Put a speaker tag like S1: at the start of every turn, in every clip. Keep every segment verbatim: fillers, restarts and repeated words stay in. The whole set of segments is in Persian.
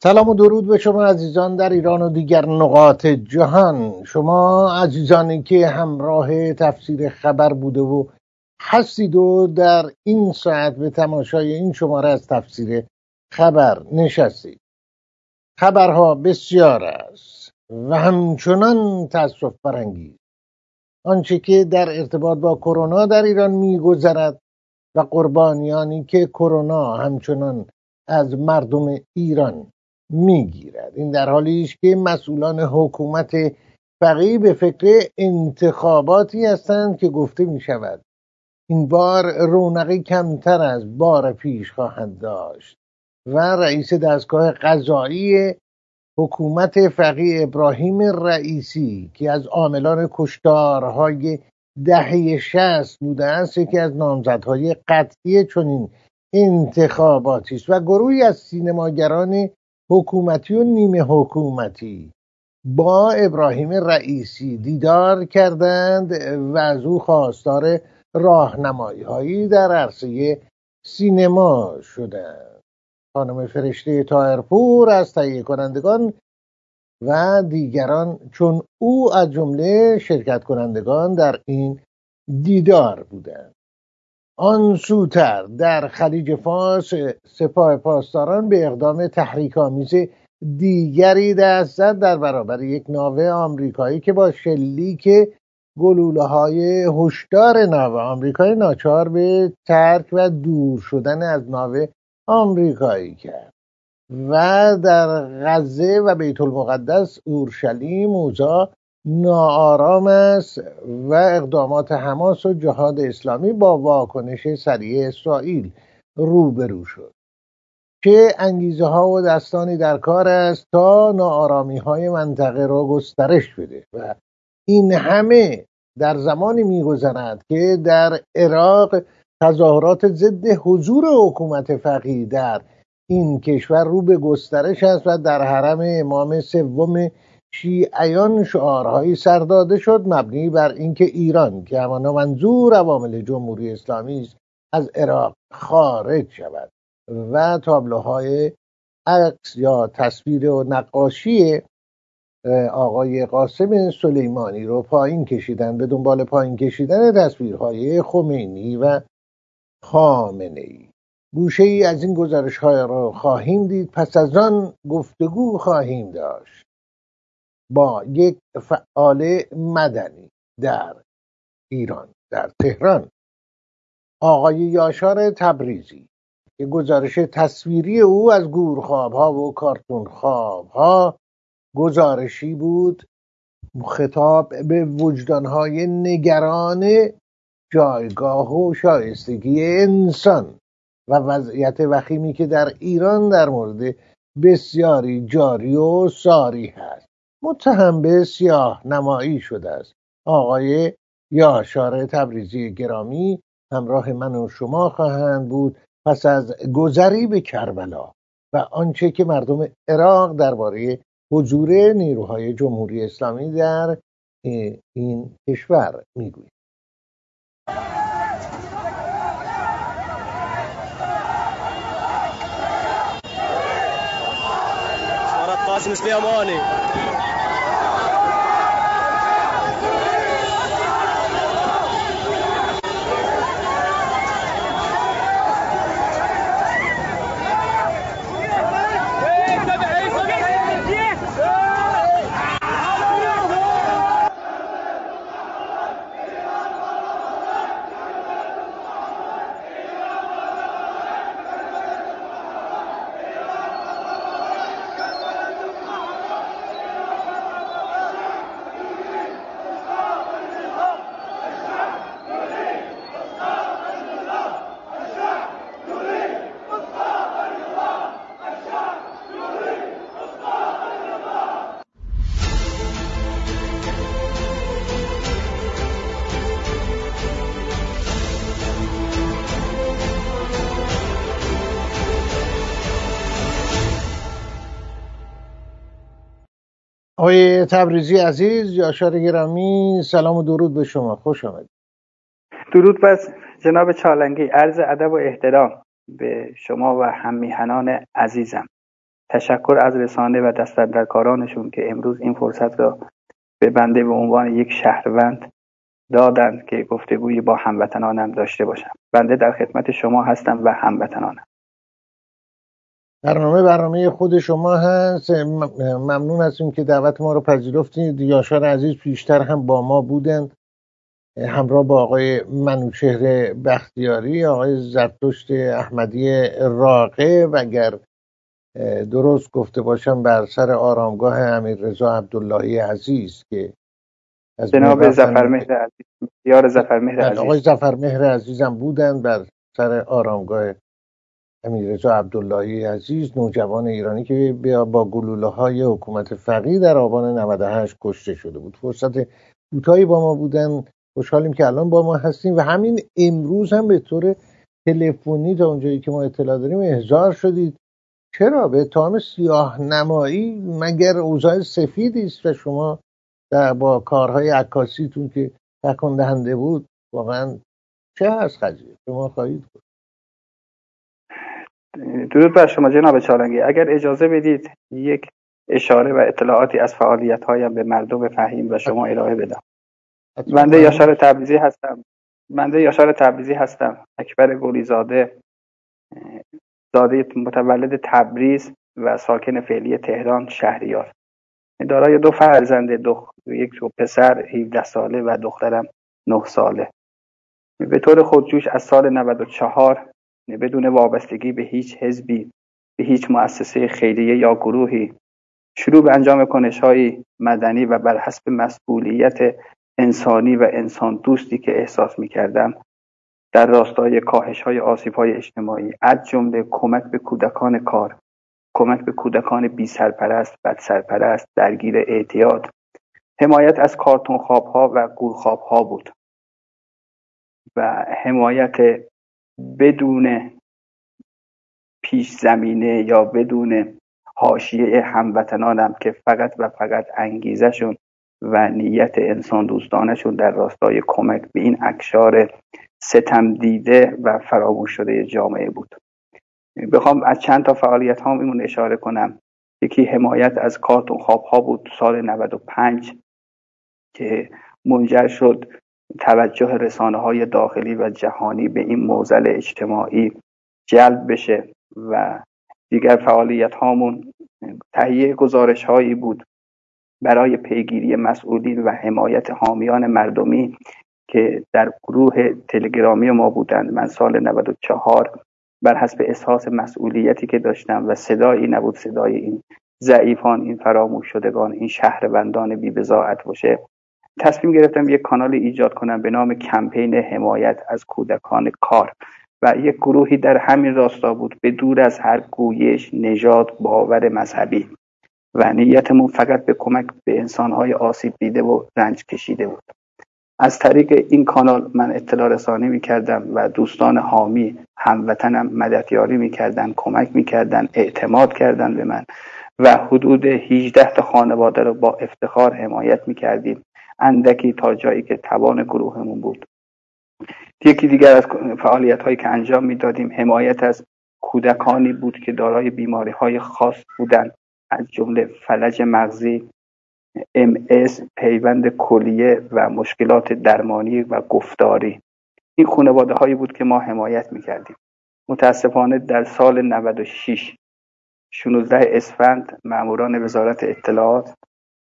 S1: سلام و درود به شما عزیزان در ایران و دیگر نقاط جهان. شما عزیزانی که همراه تفسیر خبر بوده و هستید و در این ساعت به تماشای این شماره از تفسیر خبر نشستید. خبرها بسیار است و همچنان تأسف برانگیز آنچه که در ارتباط با کرونا در ایران میگذرد و قربانیانی که کرونا همچنان از مردم ایران میگیرد. این در حالی است که مسئولان حکومت فقیه به فکر انتخاباتی هستند که گفته می شود این بار رونقی کمتر از بار پیش خواهند داشت و رئیس دستگاه قضایی حکومت فقیه ابراهیم رئیسی که از عاملان کشتارهای دهه شصت بوده است، یکی از نامزدهای قطعی چنین انتخاباتی است و گروهی از سینماگران حکومتی و نیمه حکومتی با ابراهیم رئیسی دیدار کردند و از او خواستار راهنمایی هایی در عرصه سینما شدند. خانم فرشته طاهرپور از تهیه کنندگان و دیگران چون او از جمله شرکت کنندگان در این دیدار بودند. آن سوتر در خلیج فارس سپاه پاسداران به اقدام تحریک‌آمیز دیگری دست زد در برابر یک ناو آمریکایی که با شلیک گلوله‌های هشدار ناو آمریکایی ناچار به ترک و دور شدن از ناو آمریکایی کرد. و در غزه و بیت المقدس اورشلیم اوضاع ناآرام است و اقدامات حماس و جهاد اسلامی با واکنش سریع اسرائیل روبرو شد که انگیزه ها و دستانی در کار است تا ناآرامی های منطقه را گسترش بده و این همه در زمانی می‌گذرد که در عراق تظاهرات ضد حضور حکومت فقیه در این کشور رو به گسترش است و در حرم امام سوم شیعیان شعارهایی سر داده شد مبنی بر اینکه ایران که همانا منظور عوامل جمهوری اسلامی است از عراق خارج شود و تابلوهای عکس یا تصویر و نقاشی آقای قاسم سلیمانی رو پایین کشیدن به دنبال پایین کشیدن تصویرهای خمینی و خامنه‌ای. گوشه ای از این گزارش های را خواهیم دید. پس از آن گفتگو خواهیم داشت با یک فعال مدنی در ایران در تهران، آقای یاشار تبریزی، که گزارش تصویری او از گورخواب ها و کارتون خواب ها گزارشی بود خطاب به وجدان های نگران جایگاه و شایستگی انسان و وضعیت وخیمی که در ایران در مورد بسیاری جاری و ساری هست. متهم به سیاه نمایی شده است. آقای یاشار تبریزی گرامی همراه من و شما خواهند بود پس از گذری به کربلا و آنچه که مردم عراق درباره حضور نیروهای جمهوری اسلامی در این کشور میگوید.
S2: قاسم سليماني
S1: آقای تبریزی عزیز، یاشار گرامی، سلام و درود به شما. خوش آمدید.
S3: درود بس جناب چالنگی، عرض ادب و احترام به شما و هم میهنان عزیزم. تشکر از رسانه و دست‌اندرکارانشون که امروز این فرصت را به بنده به عنوان یک شهروند دادند که گفتگویی با هموطنانم داشته باشم. بنده در خدمت شما هستم و هموطنانم.
S1: برنامه برنامه خود شما هست. ممنون هستیم که دعوت ما رو پذیرفتید. یاشار عزیز پیشتر هم با ما بودند، همراه با آقای منوچهر بختیاری، آقای زرتشت احمدی راقه و اگر درست گفته باشم بر سر آرامگاه امیررضا عبداللهی عزیز که از
S3: جناب ظفرمهر عزیز، یار ظفرمهر عزیز،
S1: آقای ظفرمهر عزیزم بودند بر سر آرامگاه امیررضا عبداللهی عزیز، نوجوان ایرانی که با گلوله های حکومت فقیه در آبان نود و هشت کشته شده بود. فرصت کوتاهی با ما بودن. خوشحالیم که الان با ما هستیم و همین امروز هم به طور تلفنی تا اونجایی که ما اطلاع داریم احضار شدید. چرا به اتهام سیاه نمایی؟ مگر اوضاع سفیدی است و شما در با کارهای عکاسیتون که تکان دهنده بود واقعا چه هست قضیه؟ شما خواهید بود.
S3: درود بر شما جناب چالنگی. اگر اجازه بدید یک اشاره و اطلاعاتی از فعالیت‌هایم به مردم فهیم و شما ارائه بدم. بنده یاشار تبریزی هستم. بنده یاشار تبریزی هستم. اکبر گلیزاده، زاده متولد تبریز و ساکن فعلی تهران شهریار. دارای دو فرزند، دو یک پسر هفده ساله و دخترم نه ساله. به طور خودجوش از سال نود و چهار بدون وابستگی به هیچ حزبی، به هیچ مؤسسه خیریه یا گروهی شروع به انجام کنش‌های مدنی و بر حسب مسئولیت انسانی و انسان دوستی که احساس می‌کردم در راستای کاهش‌های آسیب‌های اجتماعی، از جمله کمک به کودکان کار، کمک به کودکان بی سرپرست، بد سرپرست، درگیر اعتیاد، حمایت از کارتون خواب‌ها و گورخواب‌ها بود و حمایت بدون پیش زمینه یا بدون حاشیه هموطنانم که فقط و فقط انگیزشون و نیت انسان دوستانشون در راستای کمک به این اقشار ستم دیده و فراموش شده جامعه بود. بخوام از چند تا فعالیت هامون اشاره کنم. یکی حمایت از کارتون خواب ها بود سال نود و پنج که منجر شد توجه رسانه های داخلی و جهانی به این معضل اجتماعی جلب بشه و دیگر فعالیت هامون تهیه گزارش هایی بود برای پیگیری مسئولین و حمایت حامیان مردمی که در گروه تلگرامی ما بودند. من سال نود و چهار بر حسب احساس مسئولیتی که داشتم و صدایی نبود صدای این ضعیفان، این فراموش شدگان، این شهروندان بی بضاعت باشه، تصمیم گرفتم یک کانال ایجاد کنم به نام کمپین حمایت از کودکان کار و یک گروهی در همین راستا بود، به دور از هر گویش، نژاد، باور مذهبی و نیتمون فقط به کمک به انسانهای آسیب دیده و رنج کشیده بود. از طریق این کانال من اطلاع رسانی میکردم و دوستان حامی هموطنم مددیاری میکردن، کمک میکردن، اعتماد کردن به من و حدود هجده تا خانواده رو با افتخار حمایت میکردیم، اندکی تا جایی که توان گروهمون بود. یکی دیگر از فعالیت هایی که انجام میدادیم حمایت از کودکانی بود که دارای بیماری های خاص بودند، از جمله فلج مغزی، ام اس، پیوند کلیه و مشکلات درمانی و گفتاری. این خانواده هایی بود که ما حمایت میکردیم. متاسفانه در سال نود و شش شانزده اسفند ماموران وزارت اطلاعات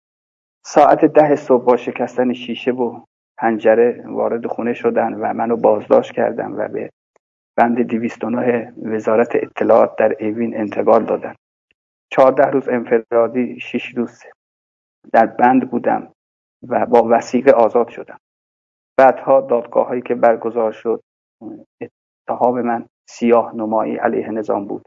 S3: ساعت ده صبح با شکستن شیشه و پنجره وارد خونه شدن و منو بازداشت کردن و به بند دویست و نه وزارت اطلاعات در اوین انتقال دادن. چهارده روز انفرادی، شش روز در بند بودم و با وثیقه آزاد شدم. بعدها دادگاه هایی که برگزار شد، اتهام من سیاه نمایی علیه نظام بود،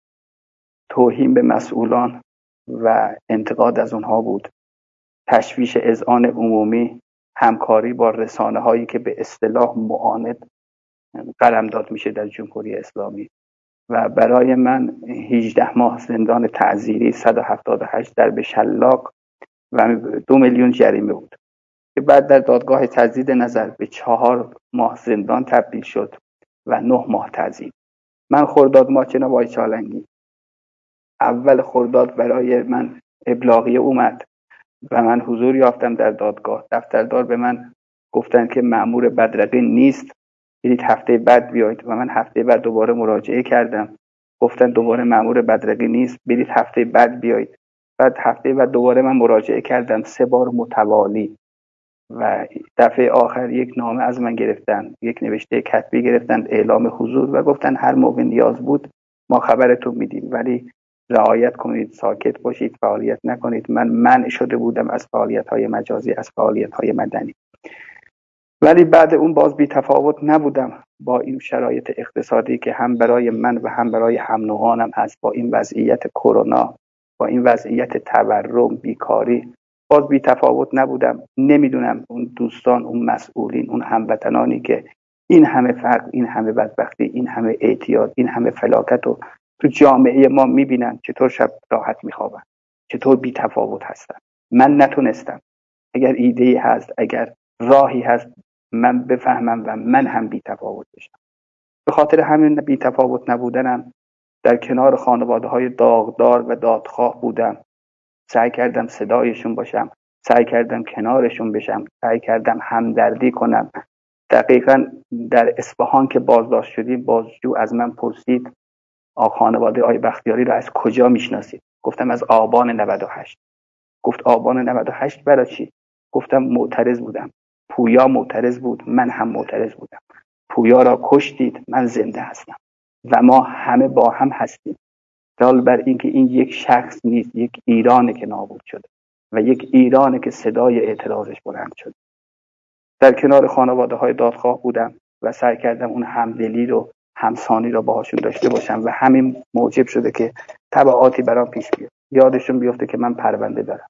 S3: توهین به مسئولان و انتقاد از اونها بود، تشویش اذعان عمومی، همکاری با رسانه هایی که به اصطلاح معاند قلمداد میشه در جمهوری اسلامی و برای من هجده ماه زندان تعزیری، صد و هفتاد و هشت ضرب شلاق و دو میلیون جریمه بود که بعد در دادگاه تجدید نظر به چهار ماه زندان تبدیل شد و نه ماه تعزیر. من خرداد ماه جناب آقای چالنگی اول خرداد برای من ابلاغیه اومد و من حضور یافتم در دادگاه. دفتردار به من گفتن که مأمور بدرقه نیست، برید هفته بعد بیایید. و من هفته بعد دوباره مراجعه کردم، گفتن دوباره مأمور بدرقه نیست، برید هفته بعد بیایید. بعد هفته بعد دوباره من مراجعه کردم، سه بار متوالی. و دفعه آخر یک نامه از من گرفتن، یک نوشته کتبی گرفتن، اعلام حضور، و گفتن هر موقع نیاز بود ما خبرتون میدیم، ولی رعایت کنید، ساکت باشید، فعالیت نکنید. من منع شده بودم از فعالیت‌های مجازی، از فعالیت‌های مدنی. ولی بعد اون باز بی تفاوت نبودم با این شرایط اقتصادی که هم برای من و هم برای هم نوعانم هست، با این وضعیت کرونا، با این وضعیت تورم، بیکاری، باز بی تفاوت نبودم. نمیدونم اون دوستان، اون مسئولین، اون هموطنانی که این همه فقر، این همه بدبختی، این همه اعتیاد، این همه فلاکت رو تو جامعه ما میبینن، چطور شب راحت میخوابن، چطور بی تفاوت هستن. من نتونستم. اگر ایده‌ای هست، اگر راهی هست، من بفهمم و من هم بی تفاوت بشم. به خاطر همین بی تفاوت نبودنم در کنار خانواده های داغدار و دادخواه بودم. سعی کردم صدایشون باشم، سعی کردم کنارشون بشم، سعی کردم همدردی کنم. دقیقاً در اصفهان که بازداشت شدیم، بازجو از من پرسید آقا خانواده آقای بختیاری رو از کجا میشناسید؟ گفتم از آبان نود و هشت. گفت آبان نود و هشت برای چی؟ گفتم معترض بودم، پویا معترض بود، من هم معترض بودم. پویا را کشتید، من زنده هستم و ما همه با هم هستیم. دال بر این که این یک شخص نیست، یک ایرانه که نابود شده و یک ایرانه که صدای اعتراضش بلند شده. در کنار خانواده های دادخواه بودم و سعی کردم اون همدلی رو، همسانی رو باهاشون داشته باشم و همین موجب شده که تبعاتی برام پیش بیاد. یادشون بیفته که من پرونده دارم.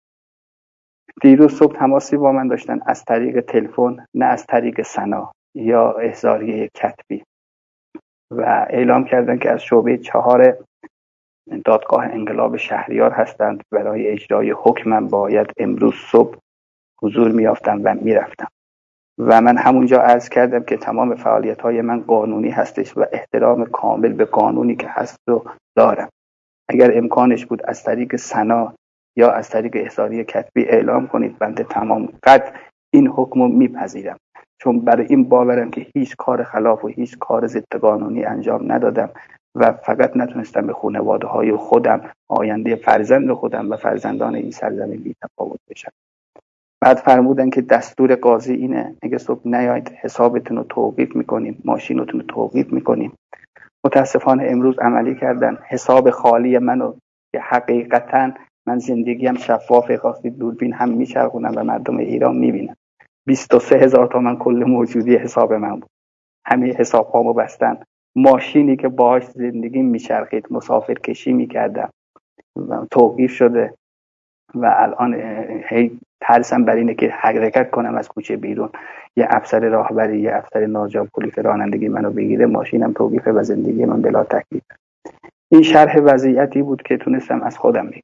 S3: دیروز صبح تماسی با من داشتن از طریق تلفن، نه از طریق سنا یا احضاریه کتبی، و اعلام کردن که از شعبه چهار دادگاه انقلاب شهریار هستند. برای اجرای حکمم باید امروز صبح حضور میافتم و میرفتم و من همونجا عرض کردم که تمام فعالیت‌های من قانونی هستش و احترام کامل به قانونی که هست رو دارم. اگر امکانش بود از طریق سنا یا از طریق احضاریه کتبی اعلام کنید، بنده تمام قد این حکم رو میپذیرم، چون برای این باورم که هیچ کار خلاف و هیچ کار ضد قانونی انجام ندادم و فقط نتونستم به خانواده های خودم، آینده فرزند خودم و فرزندان این سرزمین بی تفاوت بشم. بعد فرمودن که دستور قاضی اینه، اگه صبح نیاید حسابتون رو توقیف میکنیم، ماشینتون رو توقیف میکنیم. متاسفانه امروز عملی کردن، حساب خالی منو که حقیقتا من زندگیم شفافه، خواستید دوربین هم میچرخونم و مردم ایران میبینن. بیست و سه هزار تومان کل موجودی حساب من بود. همه حساب هامو بستن. ماشینی که باهاش زندگی میچرخید، مسافر کشی میکردم، توقیف شده و الان هی ترسم بر اینه که حرکت کنم از کوچه بیرون، یه افسر راهبری، یه افسر ناجا پلیس رانندگی منو بگیره، ماشینم توقیفه و زندگی من بلا تکلیف. این شرح وضعیتی بود که تونستم از خودم بگم.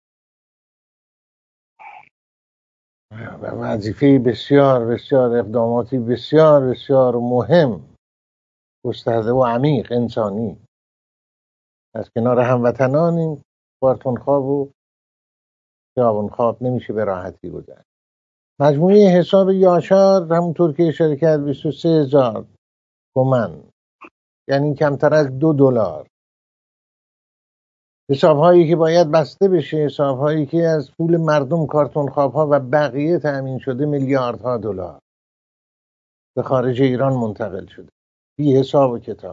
S1: وظیفه بسیار بسیار، اقداماتی بسیار بسیار مهم، گسترده و عمیق انسانی از کنار هموطنان. این کارتون خواب و خیابون خواب نمیشه به راحتی گذشت. مجموعه حساب یاشار همونطور که اشاره کرد بیست و سه هزار تومان، یعنی کمتر از دو دلار. حساب هایی که باید بسته بشه، حساب هایی که از پول مردم، کارتون خواب ها و بقیه تأمین شده، میلیاردها دلار به خارج ایران منتقل شده بی حساب و کتاب.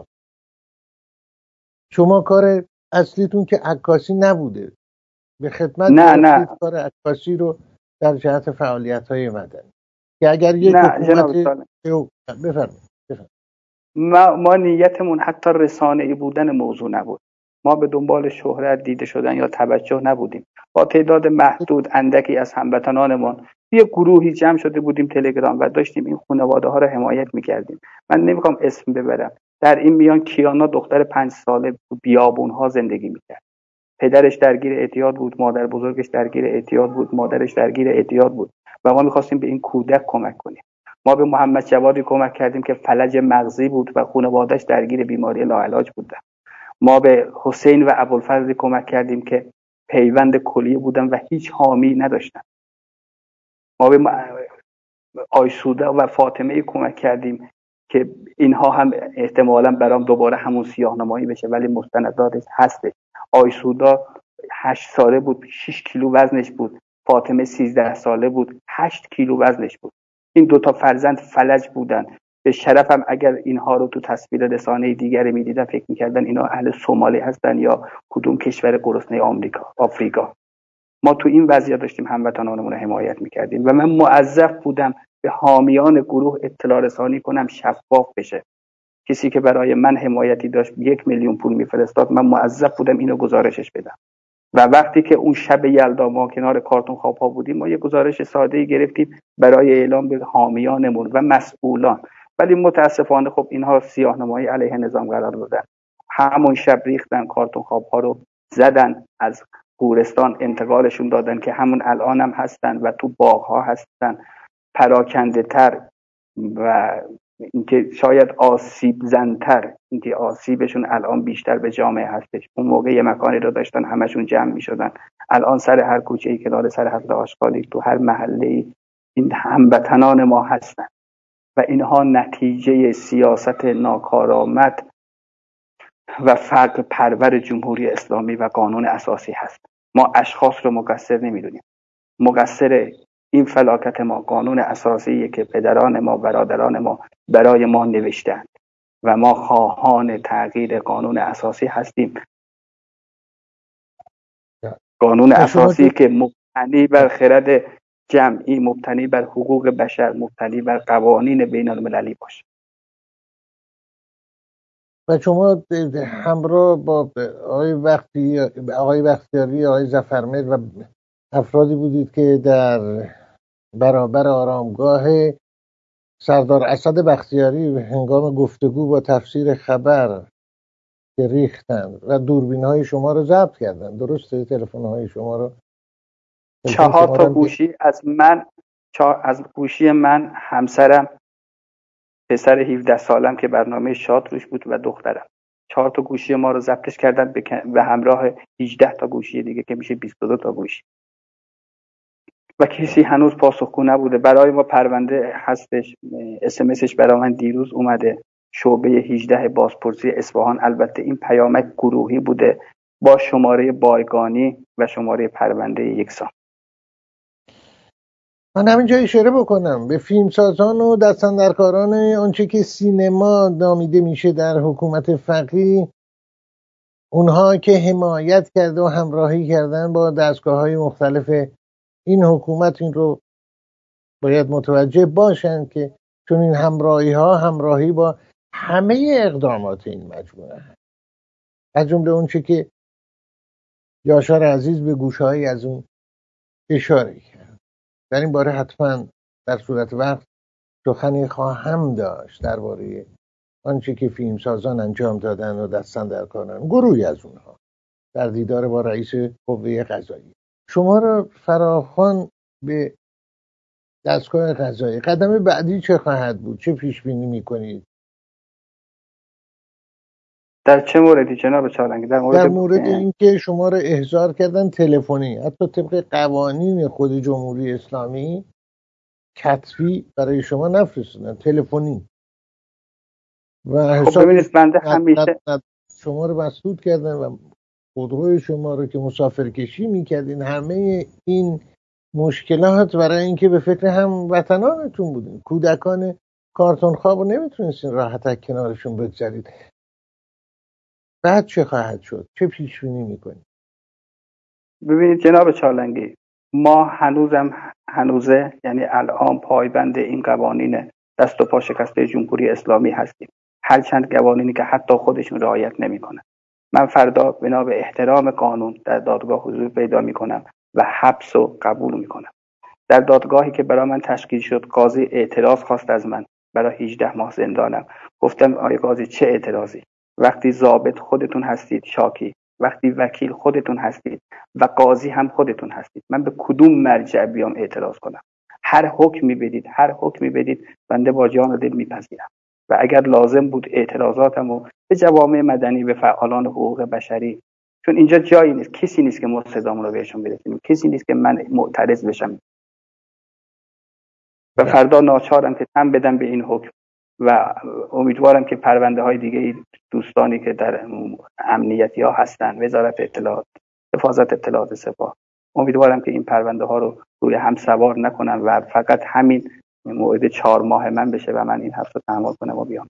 S1: شما کار اصلیتون که عکاسی نبوده، به خدمت
S3: نه نه
S1: کار عکاسی رو در جهت فعالیت های مدنی که اگر یک
S3: نه
S1: حکومت بفرمایید.
S3: ما, ما نیتمون حتی رسانه‌ای بودن موضوع نبود. ما به دنبال شهرت، دیده شدن یا توجه نبودیم. با تعداد محدود اندکی از هموطنانمون یه گروهی جمع شده بودیم تلگرام و داشتیم این خانواده ها رو حمایت میکردیم. من نمیخوام اسم ببرم. در این میان کیانا دختر پنج ساله بیابون ها زندگی میکرد. پدرش درگیر اعتیاد بود، مادر بزرگش درگیر اعتیاد بود، مادرش درگیر اعتیاد بود و ما میخواستیم به این کودک کمک کنیم. ما به محمد جوادی کمک کردیم که فلج مغزی بود و خانواده‌اش درگیر بیماری لاعلاج بودن. ما به حسین و ابوالفضل کمک کردیم که پیوند کلیه بودن و هیچ حامی نداشتن. ما به آیسوده و فاطمه کمک کردیم که اینها هم احتمالاً برام دوباره همون سیاه‌نمایی بشه، ولی مستنداتش هستش. آیسودا هشت ساله بود، شش کیلو وزنش بود. فاطمه سیزده ساله بود، هشت کیلو وزنش بود. این دوتا فرزند فلج بودن. به شرفم اگر اینها رو تو تصویر رسانه دیگری میدیدن فکر میکردن اینا اهل صومالی هستن یا کدوم کشور گرسنه آمریکا آفریقا. ما تو این وضعیت داشتیم هموطنانمون رو حمایت میکردیم و من موظف بودم به حامیان گروه اطلاع رسانی کنم شفاف بشه. کسی که برای من حمایتی داشت یک میلیون پول میفرستاد، من موظف بودم اینو گزارشش بدم. و وقتی که اون شب یلدا ما کنار کارتون خواب ها بودیم، ما یه گزارش ساده ای گرفتیم برای اعلام به حامیانمون و مسئولان، ولی متاسفانه خب اینها سیاه‌نمایی علیه نظام قرار دادن. همون شب ریختن کارتون خواب ها رو، زدن، از گورستان انتقالشون دادن که همون الان هم هستن و تو باغ ها هستن، پراکنده تر و اینکه شاید آسیب زنتر، اینکه آسیبشون الان بیشتر به جامعه هستش. اون موقع یه مکانی رو داشتن همشون جمع می شدن، الان سر هر کوچه‌ای کنار سر حفل آشغالی تو هر محله‌ای این هموطنان ما هستن و اینها نتیجه سیاست ناکارآمد و فرق پرور جمهوری اسلامی و قانون اساسی هست. ما اشخاص رو مقصر نمیدونیم. مقصر این فلاکت ما قانون اساسیه که پدران ما، برادران ما برای ما نوشتند و ما خواهان تغییر قانون اساسی هستیم. قانون اساسی که مبتنی بر خرد جمعی، مبتنی بر حقوق بشر، مبتنی بر قوانین بین المللی باشه.
S1: و شما همراه با آقای وقتی آقای بختیاری، آقای ظفرمرد و افرادی بودید که در برابر آرامگاه سردار اسد بختیاری هنگام گفتگو با تفسیر خبر که ریختند و دوربین های شما رو ضبط کردن. درسته؟ تلفن های شما رو
S3: چهار تا گوشی از من از گوشی من، همسرم، پسر هفده سالم که برنامه شاد روش بود و دخترم، چهار تا گوشی ما رو ضبطش کردن به همراه هجده تا گوشی دیگه که میشه بیست و دو تا گوشی و کسی هنوز پاسخگو نبوده. برای ما پرونده هستش، اس ام اسش برای من دیروز اومده، شعبه هجده بازپرسی اصفهان. البته این پیامک گروهی بوده با شماره بایگانی و شماره پرونده یکسان.
S1: من همینجا اشاره بکنم به فیلمسازان و دستاندرکاران آنچه که سینما نامیده میشه در حکومت فقیه، اونها که حمایت کرده و همراهی کردن با دستگاه‌های مختلف این حکومت، این رو باید متوجه باشن که چون این همراهی ها همراهی با همه اقدامات این مجموعه هست، از جمله اون چه که یاشار عزیز به گوشهایی از اون اشاره کرد. در این باره حتما در صورت وقت سخنی خواهم داشت درباره آنچه که فیلمسازان انجام دادن و دستاندرکاران، گروهی از اونها، در دیدار با رئیس قوه قضاییه. شما را فراخوان به دستگاه قضایی، قدم بعدی چه خواهد بود؟ چه پیش بینی میکنید؟
S3: در چه موردی جناب چالنگی؟ در مورد
S1: در مورد اینکه شما را احضار کردن تلفنی، حتی طبق قوانین خود جمهوری اسلامی کتبی برای شما نفرستادن، تلفنی. و
S3: خب ببینید بنده همیشه
S1: شما رو مسدود کردن و خودروی شما رو که مسافر کشی میکردین. همه این مشکلات برای اینکه به فکر هم وطنانتون بودین. کودکان کارتون خواب رو نمیتونستین راحت کنارشون بگذارید. بعد چه خواهد شد؟ چه پیش بینی میکنید؟
S3: ببینید جناب چالنگی، ما هنوزم هنوزه یعنی الان پایبند این قوانین دست و پا شکسته جمهوری اسلامی هستیم، هرچند قوانینی که حتی خودشون رعایت نمیکنن. من فردا بنا به احترام قانون در دادگاه حضور پیدا میکنم و حبس رو قبول میکنم. در دادگاهی که برای من تشکیل شد، قاضی اعتراض خواست از من برای هجده ماه زندانم. گفتم آقای قاضی چه اعتراضی؟ وقتی ضابط خودتون هستید شاکی، وقتی وکیل خودتون هستید و قاضی هم خودتون هستید، من به کدوم مرجع بیام اعتراض کنم؟ هر حکمی بدید، هر حکمی بدید، بنده با جان و دل میپذیرم. و اگر لازم بود اعتراضاتمو به جوامع مدنی، به فعالان حقوق بشری، چون اینجا جایی نیست، کسی نیست که ما صدامون رو بهشون برسونیم، کسی نیست که من معترض بشم و فردا ناچارم که تن بدم به این حکم. و امیدوارم که پرونده های دیگه دوستانی که در امنیتی ها هستن، وزارت اطلاعات، حفاظت اطلاعات، سپاه، امیدوارم که این پرونده ها رو روی هم سوار نکنن و فقط همین موعد چهار ماه من بشه و من این حرف رو تحمل کنم و بیام.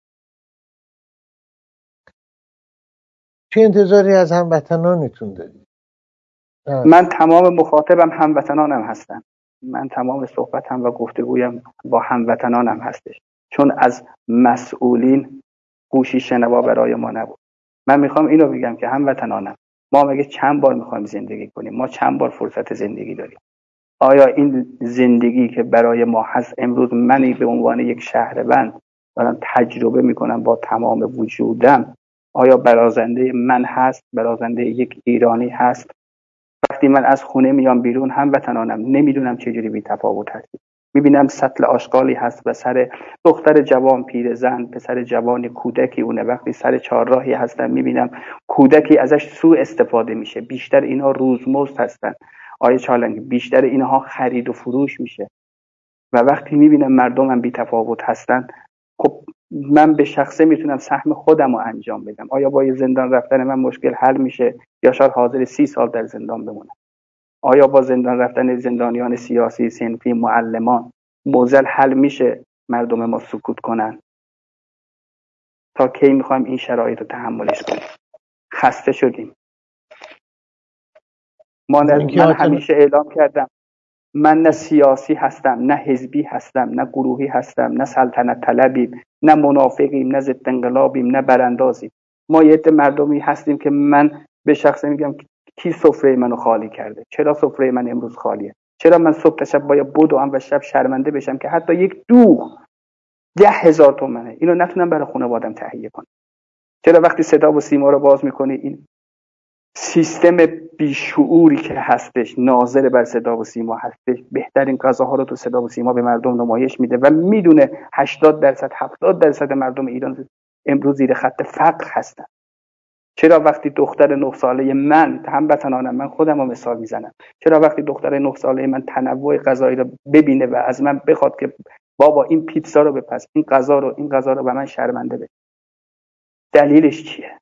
S1: چه انتظاری از هموطنانتون دارید؟
S3: من تمام مخاطبم هموطنانم هستن. من تمام صحبتم و گفتگویم با هموطنانم هستش، چون از مسئولین گوشی شنوا برای ما نبود. من میخوام اینو بگم که هموطنانم، ما مگه چند بار میخوایم زندگی کنیم؟ ما چند بار فرصت زندگی داریم؟ آیا این زندگی که برای ما هست امروز منی به عنوان یک شهروند دارم تجربه میکنم با تمام وجودم، آیا برازنده من هست؟ برازنده یک ایرانی هست؟ وقتی من از خونه میام بیرون هموطنانم نمیدونم چجوری بی تفاوت هستی. میبینم سطل آشغالی هست و سر دختر جوان، پیر زن، پسر جوان، کودکی اونه. وقتی سر چهارراهی هستم میبینم کودکی ازش سوء استفاده میشه. بیشتر اینها روزمزد هستن آیه چالنگ، بیشتر اینها خرید و فروش میشه. و وقتی میبینم مردمم بی تفاوت هستن، خب من به شخصه میتونم سهم خودم رو انجام بدم. آیا با زندان رفتن من مشکل حل میشه یا شاید حاضر سی سال در زندان بمونم؟ آیا با زندان رفتن زندانیان سیاسی، صنفی، معلمان موزل حل میشه مردم ما سکوت کنن؟ تا کی میخوایم این شرایط رو تحملش کنیم؟ خسته شدیم. ما من همیشه اعلام کردم من نه سیاسی هستم، نه حزبی هستم، نه گروهی هستم، نه سلطنت طلبیم، نه منافقیم، نه ضد انقلابیم، نه براندازیم. ما یه عده مردمی هستیم که من به شخص میگم کی سفره منو خالی کرده؟ چرا سفره من امروز خالیه؟ چرا من صبح تا شب باید بدوم و شب شرمنده بشم که حتی یک دوغ ده هزار تومنه اینو نتونم برای خانوادم تهیه کنم؟ چرا وقتی صدا و سیما رو باز میکنی این سیستم بیشعوری که هستش ناظر بر صدا و سیما هستش بهترین غذاها رو تو صدا و سیما به مردم نمایش میده و میدونه هشتاد درصد هفتاد درصد مردم ایران امروز زیر خط فقر هستن؟ چرا وقتی دختر نه ساله من، هموطنانم، من خودم رو مثال میزنم، چرا وقتی دختر نه ساله من تنوع غذایی رو ببینه و از من بخواد که بابا این پیتزا رو بپز، این غذا رو این غذا رو به من شرمنده بده؟ دلیلش چیه؟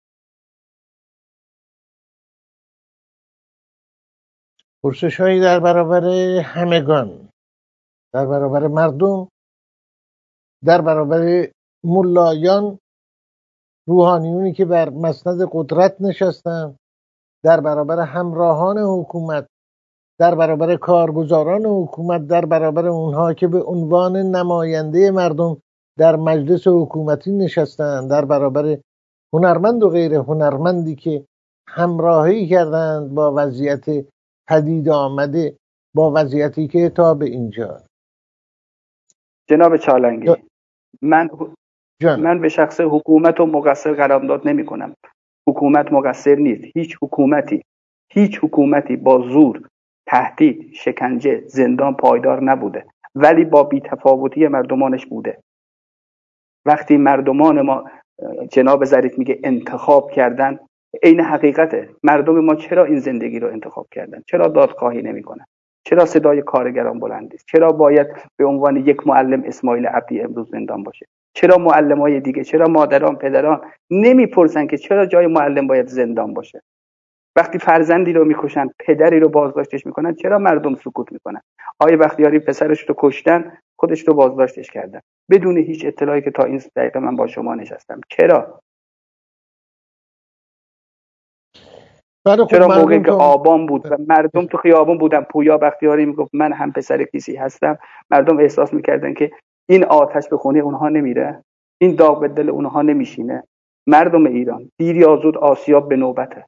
S1: پرسش هایی در برابر همگان، در برابر مردم، در برابر ملایان، روحانیونی که بر مسند قدرت نشستن، در برابر همراهان حکومت، در برابر کارگزاران حکومت، در برابر اونها که به عنوان نماینده مردم در مجلس حکومتی نشستن، در برابر هنرمند و غیر هنرمندی که همراهی کردند با وضعیت پدید آمده، با وضعیتی که تا به اینجا.
S3: جناب چالنگی، من
S1: جان.
S3: من به شخص حکومت رو مقصر قرار نمی کنم. حکومت مقصر نیست. هیچ حکومتی هیچ حکومتی با زور، تهدید، شکنجه، زندان پایدار نبوده، ولی با بی‌تفاوتی مردمانش بوده. وقتی مردمان ما، جناب ظریف میگه انتخاب کردن، عین حقیقته. مردم ما چرا این زندگی رو انتخاب کردن؟ چرا دادخواهی نمیکنن؟ چرا صدای کارگران بلند است؟ چرا باید به عنوان یک معلم اسماعیل عبدی امروز زندان باشه؟ چرا معلمای دیگه، چرا مادران، پدران نمیپرسن که چرا جای معلم باید زندان باشه؟ وقتی فرزندی رو میکشن، پدری رو بازداشتش میکنن، چرا مردم سکوت میکنن؟ آقای بختیاری پسرش رو کشتن، خودش رو بازداشتش کردن بدون هیچ اطلاعی که تا این دقیقه من با شما نشستم. چرا؟ چرا موقعی که آبان بود و مردم تو خیابان بودن، پویا بختیاری میگفت من هم پسر کسی هستم، مردم احساس میکردن که این آتش به خونه اونها نمیره، این داغ به دل اونها نمیشینه؟ مردم ایران، دیر یا زود آسیاب به نوبته.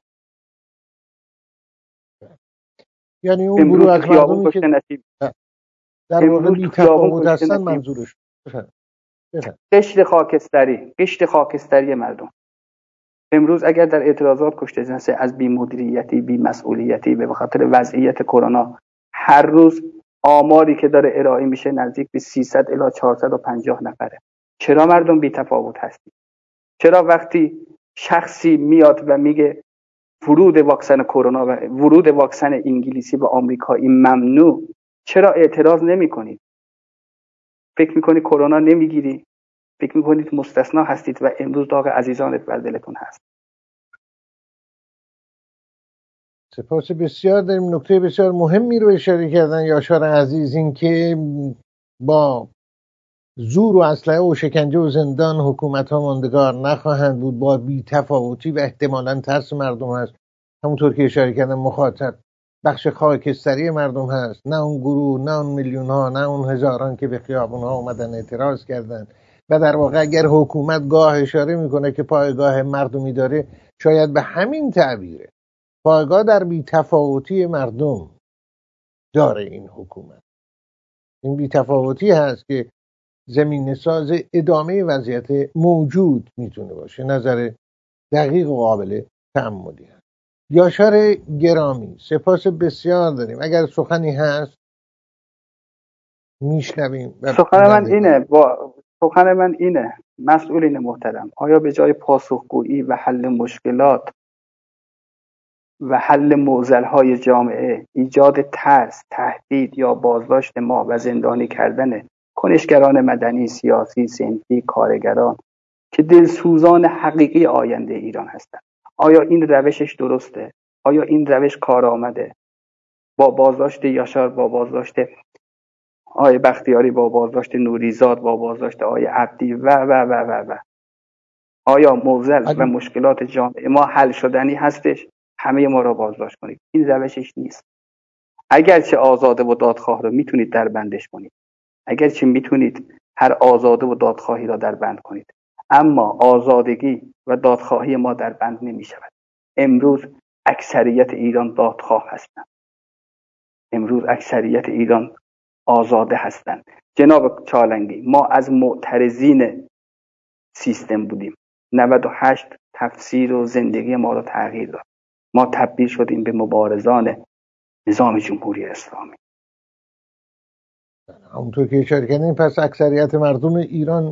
S1: یعنی اون گروه از مردمی که
S3: نشید.
S1: در واقع بی تفاوت هستن منظورش
S3: قشر خاکستری، قشر خاکستری مردم. امروز اگر در اعتراضات کشته شدن از بی مدیریتی، بی مسئولیتی، به خاطر وضعیت کرونا، هر روز آماری که داره ارائه میشه نزدیک به سیصد الی چهارصد و پنجاه نفره. چرا مردم بی تفاوت هستیم؟ چرا وقتی شخصی میاد و میگه ورود واکسن کرونا و ورود واکسن انگلیسی به آمریکایی ممنوع، چرا اعتراض نمی کنید؟ فکر میکنید کرونا نمیگیری؟ فکر میکنید مستثنا هستید و امروز داغ عزیزانت بر دلتون هست؟
S1: سپاس بسیار داریم. نکته بسیار مهمی رو اشاره کردن یاشار عزیز، این که با زور و اسلحه و شکنجه و زندان حکومت ها ماندگار نخواهند بود، با بی‌تفاوتی و احتمالاً ترس مردم هست. همونطور که اشاره کردن مخاطب بخش خاکستری مردم هست، نه اون گروه، نه اون میلیون ها، نه اون هزاران که به خیابون ها اومدن اعتراض کردن. و در واقع اگر حکومت گاه اشاره میکنه که پایگاه مردمی داره، شاید به همین تعبیره، پایگاه در بی‌تفاوتی مردم داره این حکومت. این بی‌تفاوتی هست که زمینه ساز ادامه وضعیت موجود میتونه باشه. نظر دقیق و قابل تأملی هست. یاشار گرامی، سپاس بسیار داریم. اگر سخنی هست میشنویم.
S3: سخن من اینه با سخن من اینه مسئولین محترم، آیا به جای پاسخگویی و حل مشکلات و حل معضل‌های جامعه، ایجاد ترس، تهدید یا بازداشت ما و زندانی کردن کنشگران مدنی، سیاسی، صنفی، کارگران که دلسوزان حقیقی آینده ایران هستند، آیا این روشش درسته؟ آیا این روش کارآمده؟ با بازداشت یاشار، با بازداشت آقای بختیاری، با بازداشت نوریزاد، با بازداشت آقای عبدی و و و و و آیا معضل و مشکلات جامعه ما حل شدنی هستش؟ همه ما را بازداشت کنید. این روشش نیست. اگرچه آزاده و دادخواه رو میتونید در بندش کنید، اگرچه میتونید هر آزاده و دادخواهی را در بند کنید، اما آزادگی و دادخواهی ما در بند نمی شود. امروز اکثریت ایران دادخواه هستند. امروز اکثریت ایران آزاده هستند. جناب چالنگی، ما از معترضین سیستم بودیم. نود و هشت تفسیر و زندگی ما را تغییر داد. ما تبدیل شدیم به مبارزان نظام جمهوری اسلامی.
S1: همونطور که اشاره کردیم، پس اکثریت مردم ایران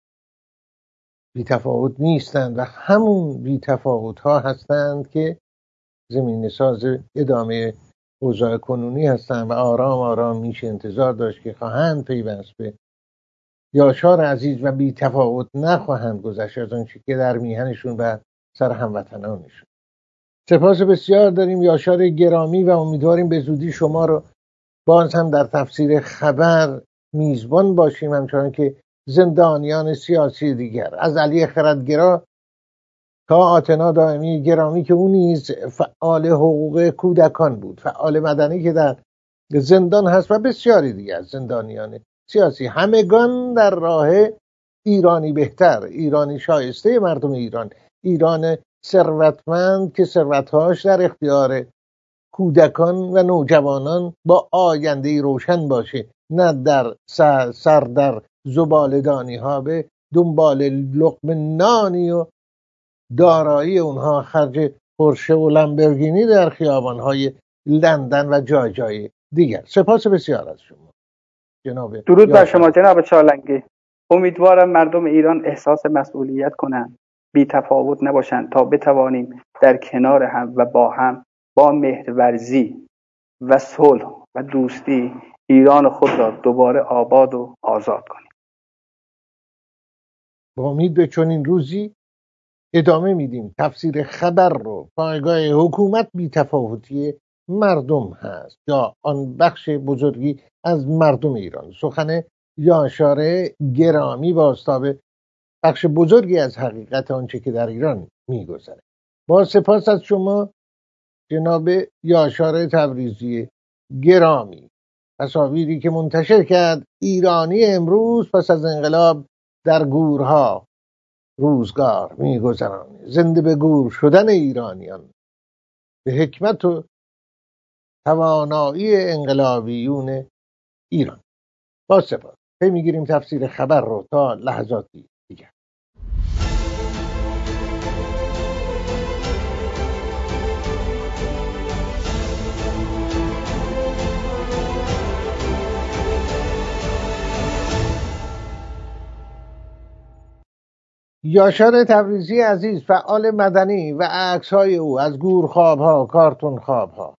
S1: بی‌تفاوت نیستند و همون بی‌تفاوت ها هستند که زمینه ساز ادامه اوضاع کنونی هستند و آرام آرام میشه انتظار داشت که خواهند پیوست به یاشار عزیز و بی‌تفاوت نخواهند گذشت از آنچه که در میهنشون و سر هموطنانشون. سپاس بسیار داریم یاشار گرامی و امیدواریم به زودی شما رو باز هم در تفسیر خبر میزبان باشیم، همچنان که زندانیان سیاسی دیگر، از علی خردگرا تا آتنا دائمی گرامی که اون نیز فعال حقوق کودکان بود، فعال مدنی که در زندان هست و بسیاری دیگر زندانیان سیاسی، همگان در راه ایرانی بهتر، ایرانی شایسته مردم ایران، ایران ثروتمند که ثروتهاش در اختیار کودکان و نوجوانان با آینده‌ای روشن باشه، نه در سر, سر در زباله‌دانی ها به دنبال لقمه نانی و دارایی اونها خرج پورشه و لامبورگینی در خیابان‌های لندن و جای جای دیگر. سپاس بسیار از شما جناب.
S3: درود بر شما جناب چالنگی. امیدوارم مردم ایران احساس مسئولیت کنند، بی تفاوت نباشند تا بتوانیم در کنار هم و با هم با مهرورزی و صلح و دوستی ایران خود را دوباره آباد و آزاد کنیم.
S1: با امید به چنین روزی ادامه میدیم تفسیر خبر رو. پایگاه حکومت بی‌تفاوتی مردم هست یا آن بخش بزرگی از مردم ایران. سخن یاشار گرامی بازتاب بخش بزرگی از حقیقت آنچه که در ایران میگذره. با سپاس از شما جناب یاشار تبریزی گرامی. تصاویری که منتشر کرد ایرانی امروز پس از انقلاب در گورها روزگار میگذرانه. زنده به گور شدن ایرانیان، به حکمت و توانایی انقلابیون ایران. با سپاس پی میگیریم تفسیر خبر رو تا لحظاتی دیگر. یاشار تبریزی عزیز، فعال مدنی و عکس‌های او از گورخواب‌ها، کارتون خواب‌ها،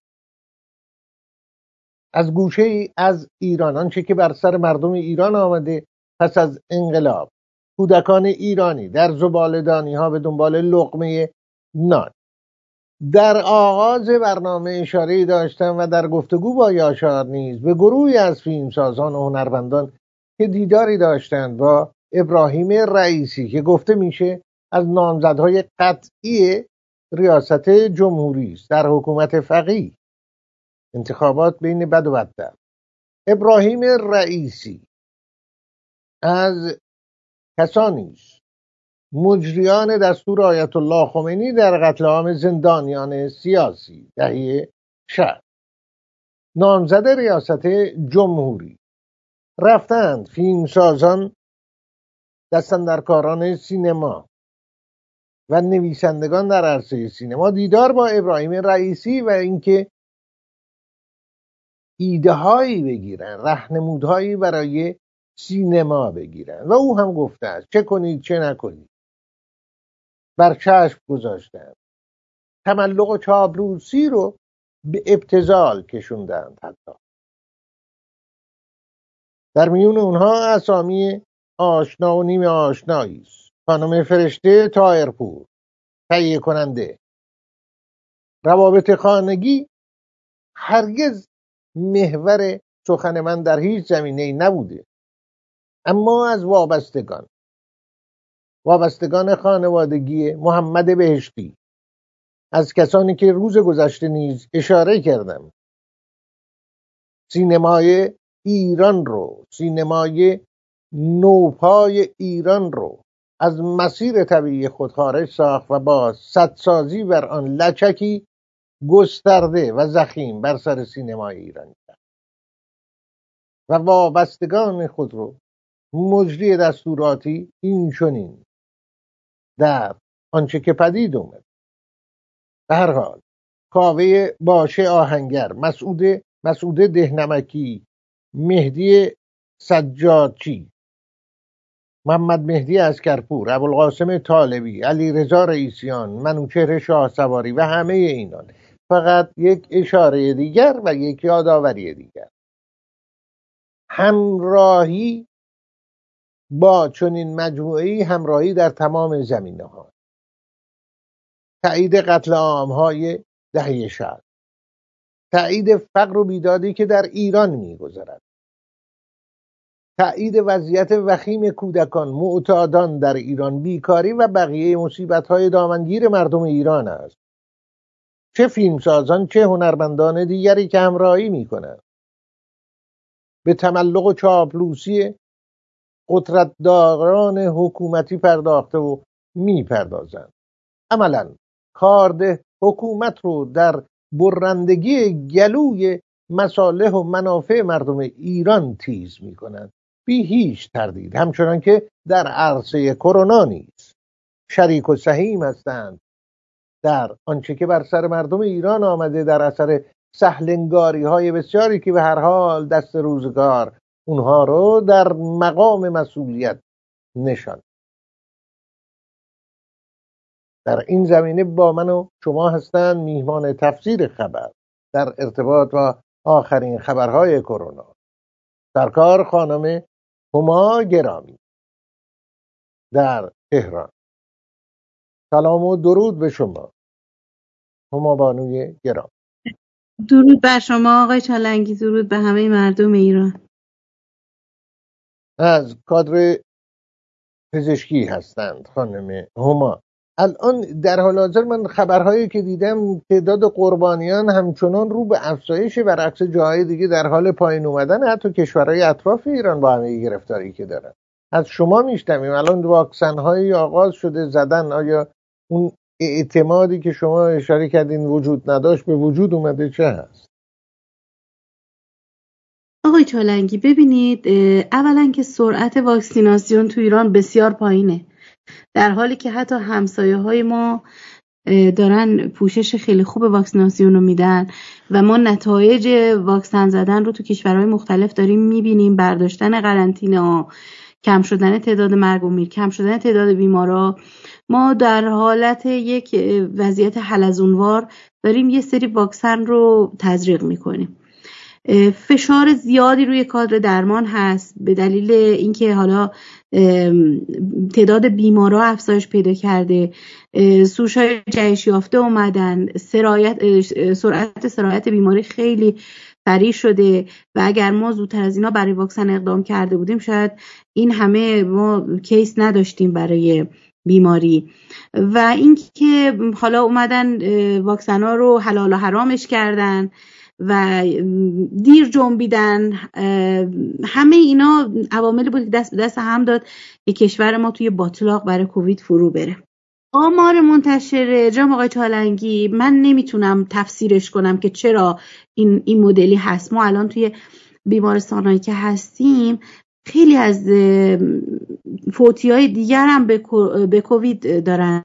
S1: از گوشه ای از ایران، آنچه که بر سر مردم ایران آمده پس از انقلاب، کودکان ایرانی در زباله‌دانی ها به دنبال لقمه نان. در آغاز برنامه اشاره داشتم و در گفتگو با یاشار نیز به گروهی از فیلمسازان و هنرمندان که دیداری داشتند با ابراهیم رئیسی که گفته میشه از نامزدهای قطعی ریاست جمهوری است در حکومت فقیه، انتخابات بین بد و بدتر. ابراهیم رئیسی از کسانی است مجریان دستور آیت الله خمینی در قتل عام زندانیان سیاسی دهه شصت، نامزد ریاست جمهوری. رفتند فیلمسازان، دستاندرکاران سینما و نویسندگان در عرصه سینما دیدار با ابراهیم رئیسی و اینکه ایده هایی بگیرن، راهنمودهایی برای سینما بگیرن و او هم گفته است چه کنید چه نکنید. بر چشم گذاشتند، تملق و چاپلوسی رو به ابتذال کشوندند. حتی در میون اونها اسامی آشنا و نیمه آشنایی است. خانم فرشته طاهرپور تهیه کننده. روابط خانگی هرگز محور سخن من در هیچ زمینه‌ای نبوده، اما از وابستگان وابستگان خانوادگی محمد بهشتی، از کسانی که روز گذشته نیز اشاره کردم، سینمای ایران رو، سینمای نوپای ایران رو از مسیر طبیعی خود خارج ساخت و با سدسازی بر آن لچکی گسترده و ضخیم بر سر سینمای ایران کرد و وابستگان خود رو مجری دستوراتی این چنین در آنچه که پدید اومد. به هر حال کاوه باشه آهنگر، مسعود مسعود دهنمکی، مهدی سجادچی، محمد مهدی اسکرپور، ابوالقاسم طالبی، علی رضا رئیسیان، منوچهر شاه سواری و همه اینان. فقط یک اشاره دیگر و یک یادآوری دیگر: همراهی با چنین مجموعه‌ای همراهی در تمام زمینه‌ها، تایید قتل عام‌های دهه شصت، تایید فقر و بیدادی که در ایران می‌گذرد، تایید وضعیت وخیم کودکان معتادان در ایران، بیکاری و بقیه مصیبت‌های دامنگیر مردم ایران است. چه فیلمسازان چه هنرمندان دیگری که همراهی می‌کنند به تملق و چاپلوسی قدرتداران حکومتی پرداخته و میپردازند. عملاً کارده حکومت رو در برندگی گلوی مصالح و منافع مردم ایران تیز میکنند بی هیچ تردید. همچنان که در عرصه کرونا نیز شریک و سهیم هستند در آنچه که بر سر مردم ایران آمده در اثر سهلنگاری های بسیاری که به هر حال دست روزگار اونها رو در مقام مسئولیت نشان. در این زمینه با من و شما هستند میهمان تفسیر خبر در ارتباط با آخرین خبرهای کرونا سرکار خانم هما گرامی در تهران. سلام و درود به شما هما بانوی گرامی.
S4: درود بر شما آقای چالنگی، درود به همه مردم ایران.
S1: از کادر پزشکی هستند خانم هما. الان در حال حاضر من خبرهایی که دیدم تعداد قربانیان همچنان رو به افزایش، برعکس جاهای دیگه در حال پایین اومدن. حتی کشورهای اطراف ایران با همه گرفتاری که دارن. از شما میشتمیم الان واکسن هایی آغاز شده زدن، آیا اون اعتمادی که شما اشاره کردین وجود نداشت به وجود اومده چه هست؟
S4: آقای چالنگی ببینید، اولا که سرعت واکسیناسیون تو ایران بسیار پایینه، در حالی که حتی همسایه های ما دارن پوشش خیلی خوب واکسیناسیون رو میدن و ما نتایج واکسن زدن رو تو کشورهای مختلف داریم میبینیم. برداشتن قرنطینه ها، کم شدن تعداد مرگ و میر، کم شدن تعداد بیمارا، ما در حالت یک وضعیت حلزونوار داریم یه سری واکسن رو تزریق میکنیم. فشار زیادی روی کادر درمان هست به دلیل اینکه حالا تعداد بیمارا افزایش پیدا کرده، سوشای جهش یافته اومدن، سرایت سرعت سرایت بیماری خیلی سریع شده و اگر ما زودتر از اینا برای واکسن اقدام کرده بودیم شاید این همه ما کیس نداشتیم برای بیماری. و اینکه حالا اومدن واکسن ها رو حلال و حرامش کردن و دیر جنبیدن، همه اینا عواملی بود که دست به دست هم داد که کشور ما توی باطلاق برای کووید فرو بره. آمار منتشر جناب آقای چالنگی من نمیتونم تفسیرش کنم که چرا این این مدلی هست. ما الان توی بیمارستانایی که هستیم خیلی از فوتی‌های دیگر هم به کووید دارن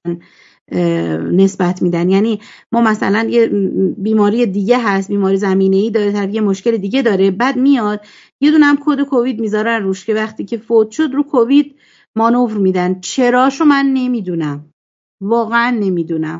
S4: نسبت میدن. یعنی ما مثلا یه بیماری دیگه هست، بیماری زمینه‌ای داره، طرف یه مشکل دیگه داره، بعد میاد یه دونه هم کد کووید میذارن روش که وقتی که فوت شد رو کووید مانور میدن. چراشو من نمیدونم، واقعا نمیدونم.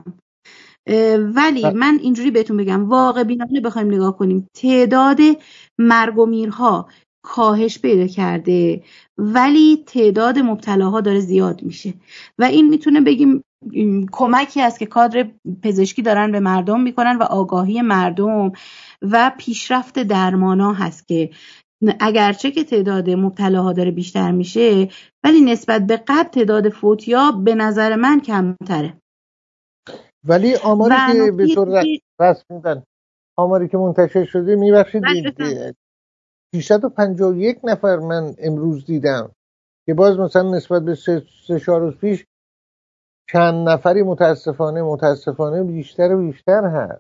S4: ولی من اینجوری بهتون بگم واقع بینانه بخوایم نگاه کنیم تعداد مرگ و میرها کاهش پیدا کرده ولی تعداد مبتلاها داره زیاد میشه و این میتونه بگیم کمکی است که کادر پزشکی دارن به مردم میکنن و آگاهی مردم و پیشرفت درمانا هست که اگرچه که تعداد مبتلاها داره بیشتر میشه ولی نسبت به قبل تعداد فوتیا به نظر من کمتره.
S1: ولی آماری که به طور رسمی دادن، آماری که منتشر شده میبخشید ششصد و پنجاه و یک نفر من امروز دیدم که باز مثلا نسبت به سه, سه چهار روز پیش چند نفری متاسفانه متاسفانه بیشتر و بیشتر هست.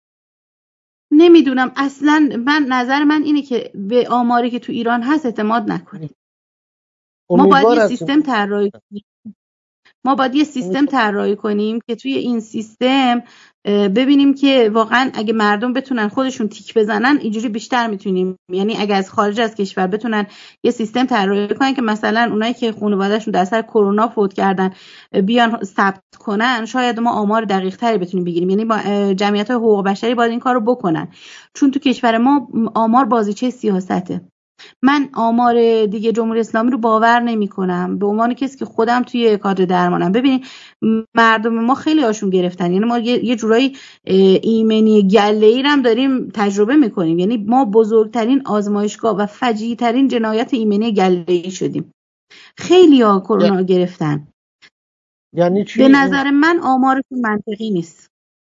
S4: نمیدونم اصلا، من نظر من اینه که به آماری که تو ایران هست اعتماد نکنید. ما باید یه سیستم طراحی کنیم. ما باید یه سیستم طراحی کنیم که توی این سیستم ببینیم که واقعا اگه مردم بتونن خودشون تیک بزنن اینجوری بیشتر میتونیم. یعنی اگه از خارج از کشور بتونن یه سیستم طراحی کنن که مثلا اونایی که خانواده‌شون در اثر کرونا فوت کردن بیان ثبت کنن، شاید ما آمار دقیق تری بتونیم بگیریم. یعنی با جمعیت‌های حقوق بشری باید این کارو بکنن، چون تو کشور ما آمار بازیچه سیاسته. من آمار دیگه جمهوری اسلامی رو باور نمی کنم به عنوان کسی که خودم توی کادر درمانم. ببینید مردم ما خیلی هاشون گرفتن، یعنی ما یه جورایی ایمنی گله‌ای هم داریم تجربه میکنیم. یعنی ما بزرگترین آزمایشگاه و فجیع ترین جنایت ایمنی گله‌ای شدیم. خیلی ها کرونا گرفتن.
S1: یعنی چی؟
S4: به نظر من آمارشون منطقی نیست.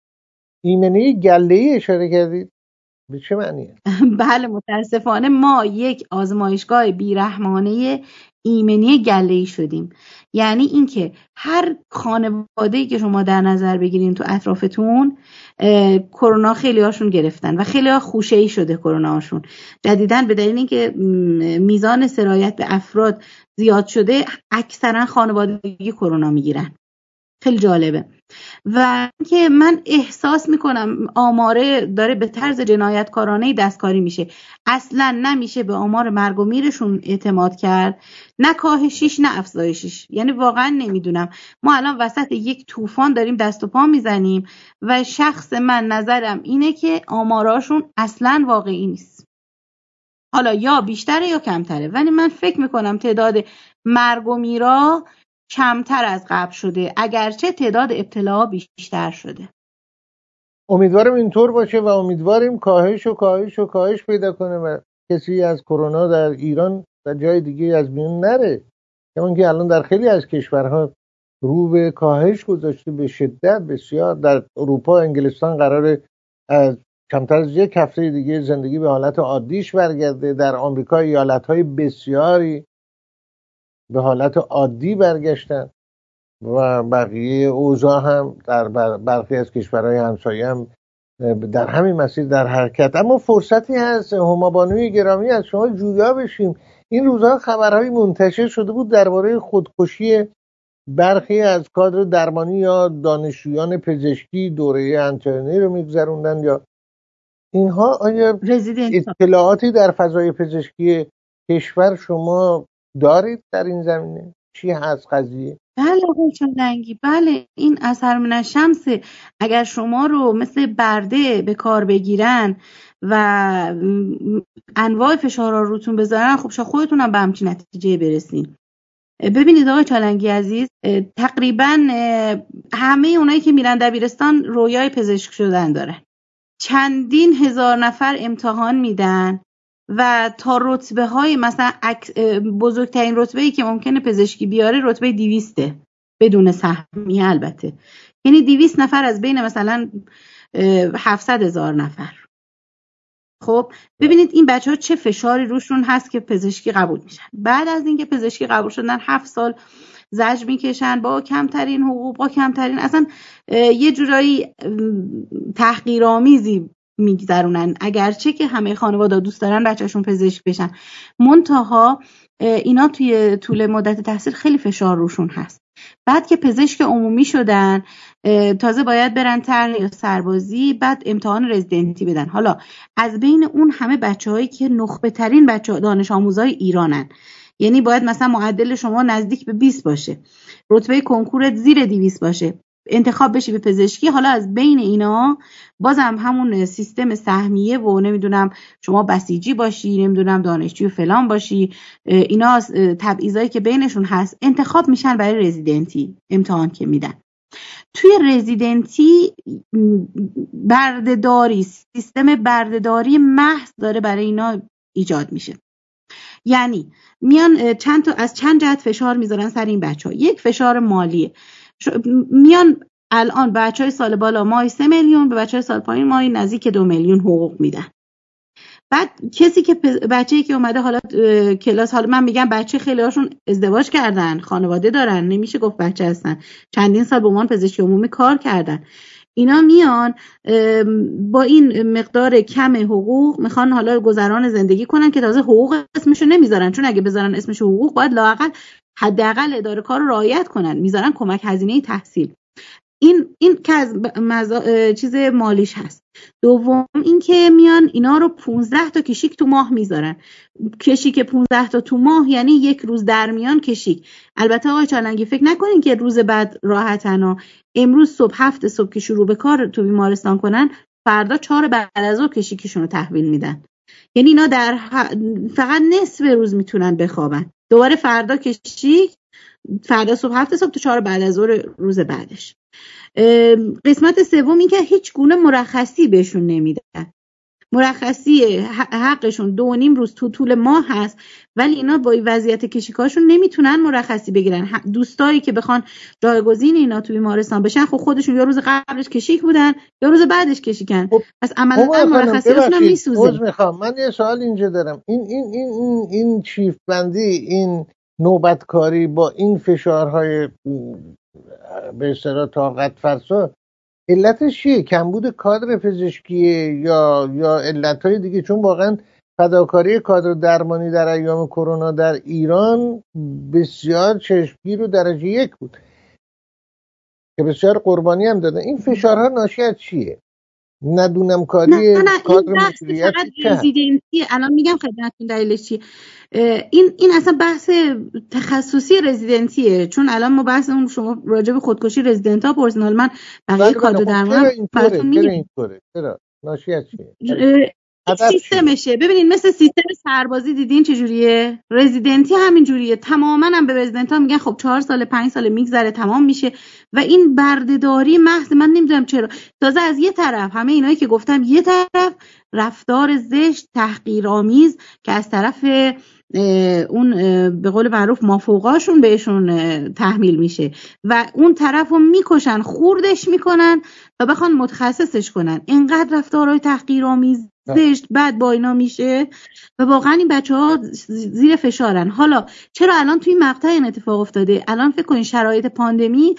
S1: ایمنی گله‌ای اشاره کردید؟ به چه معنیه؟
S4: بله متاسفانه ما یک آزمایشگاه بیرحمانه ایمنی گله‌ای شدیم. یعنی اینکه هر خانواده‌ای که شما در نظر بگیرین تو اطرافتون کرونا خیلی هاشون گرفتن و خیلی ها خوشه‌ای شده کرونا هاشون. جدیداً به دلیل اینکه میزان سرایت به افراد زیاد شده اکثرا خانوادگی کرونا میگیرن. خیلی جالبه. و که من احساس میکنم آماره داره به طرز جنایتکارانه دستکاری میشه. اصلا نمیشه به آمار مرگ و میرشون اعتماد کرد، نه کاهشیش نه افزایشیش. یعنی واقعا نمیدونم، ما الان وسط یک طوفان داریم دست و پا میزنیم و شخص من نظرم اینه که آماراشون اصلا واقعی نیست. حالا یا بیشتره یا کمتره، ولی من فکر میکنم تعداد مرگ و میرا کمتر از قبل شده اگرچه تعداد ابتلا بیشتر شده.
S1: امیدوارم اینطور باشه و امیدواریم کاهش و کاهش و کاهش پیدا کنه و کسی از کرونا در ایران و جای دیگه از میون نره. چون که الان در خیلی از کشورها رو به کاهش گذاشته به شدت بسیار. در اروپا انگلستان قراره از کمتر از یک هفته دیگه زندگی به حالت عادیش برگرده. در آمریکا ایالت‌های بسیاری به حالت عادی برگشتن و بقیه اوضاع هم در برخی از کشورهای همسایه هم در همین مسیر در حرکت. اما فرصتی هست هما بانوی گرامی از شما جویا بشیم. این روزها خبرهای منتشر شده بود درباره خودکشی برخی از کادر درمانی یا دانشجویان پزشکی دوره انترنی رو میگذروندن یا اینها. آیا اطلاعاتی در فضای پزشکی کشور شما دارید در این زمینه؟ چی هست قضیه؟
S4: بله آقای چالنگی، بله این اثر من الشمس اگر شما رو مثل برده به کار بگیرن و انواع فشارها روتون بذارن، خب شما خودتون هم به همچین نتیجه برسین. ببینید آقای چالنگی عزیز، تقریبا همه اونایی که میرن دبیرستان رویای پزشک شدن دارن، چندین هزار نفر امتحان میدن و تا رتبه های مثلا بزرگترین رتبه ای که ممکنه پزشکی بیاره رتبه دویسته بدون سهمیه البته، یعنی دویست نفر از بین مثلا هفتصد هزار نفر. خب ببینید این بچه ها چه فشاری روشون هست که پزشکی قبول میشن. بعد از اینکه پزشکی قبول شدن هفت سال زجر میکشن با کمترین حقوق، با کمترین اصلا یه جورایی تحقیرآمیزی میگذرونن، اگرچه که همه خانواده دوست دارن بچه‌شون پزشک بشن، منتها اینا توی طول مدت تحصیل خیلی فشار روشون هست. بعد که پزشک عمومی شدن تازه باید برن ترقی یا سربازی، بعد امتحان رزیدنتی بدن. حالا از بین اون همه بچه‌هایی که نخبه ترین بچه دانش آموزای ایرانن، یعنی باید مثلا معدل شما نزدیک به بیست باشه، رتبه کنکورت زیر دویست باشه، انتخاب بشی به پزشکی. حالا از بین اینا بازم همون سیستم سهمیه و نمیدونم شما بسیجی باشی، نمیدونم دانشجوی فلان باشی، اینا تبعیضایی که بینشون هست انتخاب میشن برای رزیدنتی امتحان که میدن. توی رزیدنتی بردهداری، سیستم بردهداری محض داره برای اینا ایجاد میشه. یعنی میان چند تا از چند جهت فشار میذارن سر این بچه‌ها. یک فشار مالیه، میان الان بچه‌های سال بالا ماهی سه میلیون، به بچه‌های سال پایین ماهی نزدیک دو میلیون حقوق میدن. بعد کسی که بچه‌ای که اومده حالا کلاس، حالا من میگم بچه خیلی هاشون ازدواج کردن، خانواده دارن، نمیشه گفت بچه هستن، چندین سال به عنوان پزشکی عمومی کار کردن، اینا میان با این مقدار کم حقوق میخوان حالا گذران زندگی کنن که تازه حقوق اسمشو نمیذارن، چون اگه بذارن اسمشو حقوق باید لااقل حداقل اداره کار رو رعایت کنن، میذارن کمک هزینه تحصیل. این این که از مزا... چیز مالیش هست. دوم این که میان اینا رو پانزده تا کشیک تو ماه میذارن. کشیک پانزده تا تو ماه یعنی یک روز در میان کشیک. البته آقای چالنگی فکر نکنین که روز بعد راحتن ها. امروز صبح هفت صبح که شروع به کار تو بیمارستان کنن، فردا چهار بعد از ظهر کشیکشون رو تحویل میدن. یعنی اینا در ح... فقط نصف روز میتونن بخوابن. دوباره فردا کشیک، فردا صبح هفت صبح تا چهار بعد از ظهر روز بعدش. قسمت سوم این که هیچ گونه مرخصی بهشون نمیدن. مرخصی حقشون دو و نیم روز تو طول ماه هست، ولی اینا با وضعیت کشیکاشون نمیتونن مرخصی بگیرن. دوستایی که بخوان جایگزین اینا تو بیمارستان بشن، خب خودشون یا روز قبلش کشیک بودن یا روز بعدش کشیکن، پس عملا مرخصیاشون هم میسوزه.
S1: میخوام من یه سوال اینجا دارم، این این این این, این چیف بندی، این نوبتکاری با این فشارهای به اصطلاح طاقت فرسا، علتش چیه؟ کمبود کادر پزشکیه یا یا علتهای دیگه؟ چون واقعا فداکاری کادر درمانی در ایام کرونا در ایران بسیار چشمگیر و درجه یک بود که بسیار قربانی هم دادن. این فشارها ناشی از چیه؟ ندونم کاری
S4: نه نه
S1: کادر
S4: این بحث فقط رزیدنسی. الان میگم خدمتتون دلیلش چیه. این این اصلا بحث تخصصی رزیدنسیه، چون الان ما بحث اون شما راجع به خودکشی رزیدنت ها پرسین، حالا من بقیه کادر درمان براتون میگم.
S1: چرا ناشی از چیه؟
S4: سیستمشه. ببینید مثل سیستم سربازی دیدین چجوریه، رزیدنتی همین جوریه. تماما هم به رزیدنت ها میگن خب چهار سال پنج سال میگذره تمام میشه، و این بردهداری محض. من نمیدونم چرا. تازه از یه طرف همه اینایی که گفتم، یه طرف رفتار زشت تحقیرآمیز که از طرف اون به قول معروف مافوقاشون بهشون تحمیل میشه، و اون طرف رو میکشن، خوردش میکنن و بخوان متخصصش کنن. اینقدر رفتارهای تحقیرآمیز زشت بعد با اینا میشه و واقعا این بچه ها زیر فشارن. حالا چرا الان توی مقطع این اتفاق افتاده؟ الان فکر کنین شرایط پاندمی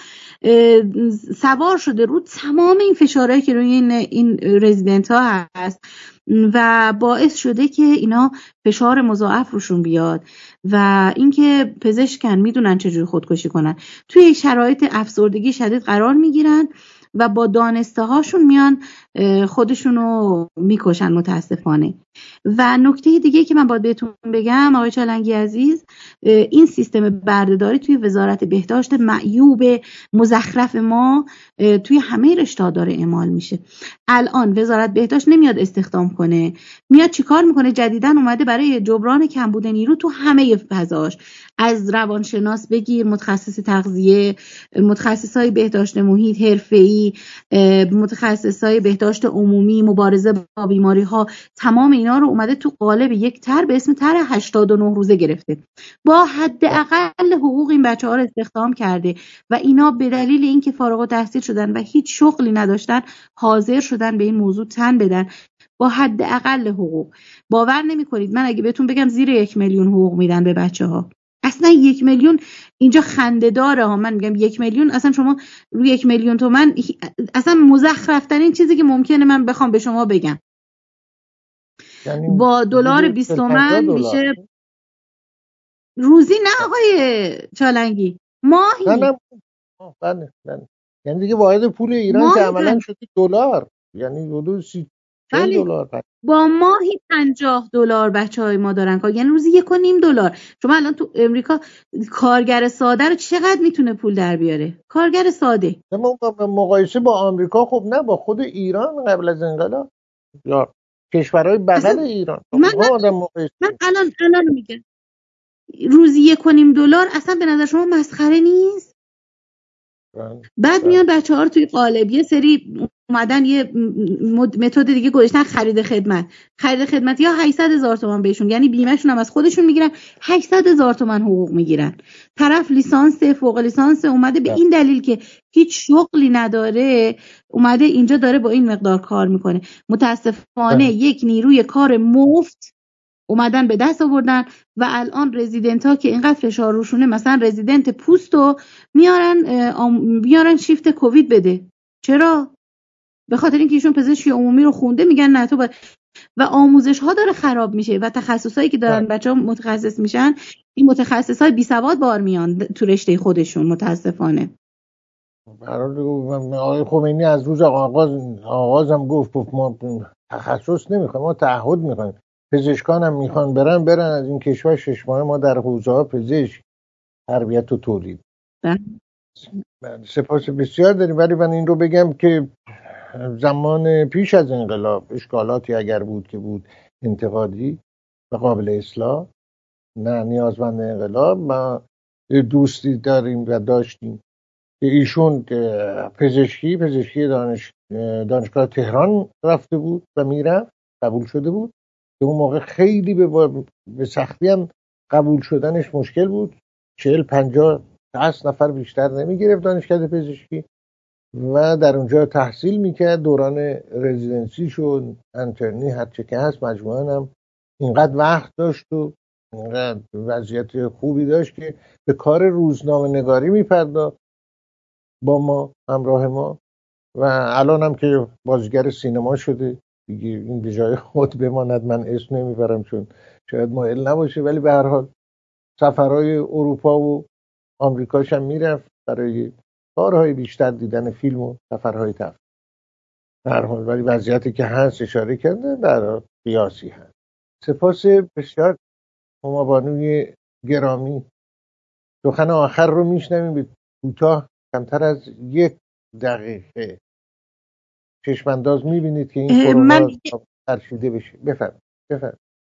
S4: سوار شده رو تمام این فشارهایی که روی این, این رزیدنت ها هست و باعث شده که اینا فشار مضاعف روشون بیاد و اینکه پزشکن میدونن چجوری خودکشی کنن، توی شرایط افسردگی شدید قرار میگیرن و با دانسته هاشون میان خودشونو میکشن متاسفانه. و نکته دیگه که من باید بهتون بگم آقای چالنگی عزیز، این سیستم بردهداری توی وزارت بهداشت معیوب مزخرف ما توی همه رشته‌ها داره اعمال میشه. الان وزارت بهداشت نمیاد استخدام کنه، میاد چیکار میکنه؟ جدیداً اومده برای جبران کمبود نیرو تو همه فضاش، از روانشناس بگیر، متخصص تغذیه، متخصصای بهداشت محیط حرفه‌ای، متخصصای بهداشت عمومی، مبارزه با بیماری‌ها، تمام اینا رو اومده تو قالب یک طرح به اسم طرح هشتاد و نه روزه گرفته. با حداقل حقوق این بچه‌ها رو استخدام کرده و اینا به دلیل اینکه فارغ التحصیل شدن و هیچ شغلی نداشتن حاضر شدن به این موضوع تن بدن با حداقل حقوق. باور نمی‌کنید من اگه بهتون بگم زیر یک میلیون حقوق میدن به بچه‌ها. اصلا یک میلیون اینجا خنده داره ها. من میگم یک میلیون، اصلا شما روی یک میلیون تومان اصلا مزخرف ترین چیزی که ممکنه من بخوام به شما بگم، یعنی با دلار بیست تومن میشه روزی. نه آقای چالنگی، ماهی.
S1: نه نه بله بله، یعنی دیگه واحد پول ایران که عملا شده دلار، یعنی حدود سی دلار
S4: با ماهی پنجاه دلار بچهای ما دارن کار، یعنی روزی یک و نیم دلار. شما الان تو امریکا کارگر ساده رو چقدر میتونه پول در بیاره؟ کارگر ساده
S1: مقایسه با آمریکا، خب نه با خود ایران قبل از انقلاب یا کشورهای بغل ایران.
S4: من, من, من الان الان میگم روزی یک و نیم دلار اصلا به نظر شما مسخره نیست؟ بله. بعد میان بچه ها رو توی قالب یه سری اومدن یه متد دیگه گذاشتن، خرید خدمت. خرید خدمت یا هشتصد هزار تومان بهشون، یعنی بیمهشون هم از خودشون میگیرن، هشتصد هزار تومان حقوق میگیرن. طرف لیسانس فوق لیسانس اومده به این دلیل که هیچ شغلی نداره اومده اینجا داره با این مقدار کار میکنه. متاسفانه یک نیروی کار مفت اومدن به دست آوردن و الان رزیدنت ها که اینقدر فشار روشونه، مثلا رزیدنت پوستو میارن بیارن شیفت کووید بده. چرا؟ به خاطر اینکه ایشون پزشکی عمومی رو خونده، میگن نه تو باید. و آموزش ها داره خراب میشه و تخصصایی که دارن بچه‌ها متخصص میشن، این متخصصای بی سواد بار میان تو رشته خودشون متاسفانه.
S1: آقای خمینی از روز آغاز آغازم گفت گفت ما تخصص نمیخوایم، ما تعهد میخوایم. پزشکان هم میخوان برن برن از این کشور شش ماه ما در حوزه ها پزشک، تربیت و تولید. سپاس بسیار داریم. ولی من این رو بگم که زمان پیش از انقلاب اشکالاتی اگر بود که بود انتقادی و قابل اصلاح، نه نیازمند انقلاب. ما دوستی داریم و داشتیم که ایشون پزشکی پزشکی دانش دانشگاه تهران رفته بود و میرفت، قبول شده بود که اون موقع خیلی به, به سختی هم قبول شدنش مشکل بود. چهل پنجاه هست نفر بیشتر نمی گرفت دانشکده پزشکی و در اونجا تحصیل میکرد. دوران رزیدنسی شد، انترنی، هرچه که هست، مجموعاً هم اینقدر وقت داشت و اینقدر وضعیت خوبی داشت که به کار روزنامه نگاری میپرداخت با ما، همراه ما. و الان هم که بازیگر سینما شده دیگه، این به جای خود بماند، من اسم نمیبرم چون شاید مایل نباشه، ولی به هر حال سفرهای اروپا و آمریکاش هم میرفت برای کارهای بیشتر، دیدن فیلم و سفرهای تفریحی. به هر حال ولی وضعیتی که هست اشاره کرده در قیاسی هست. سپاس بسیار هما بانوی گرامی. سخن آخر رو میشنویم به کوتاه، کمتر از یک دقیقه. چشمانداز میبینید که این کرونا ترشیده بشه. بفرمایید بفرمایید.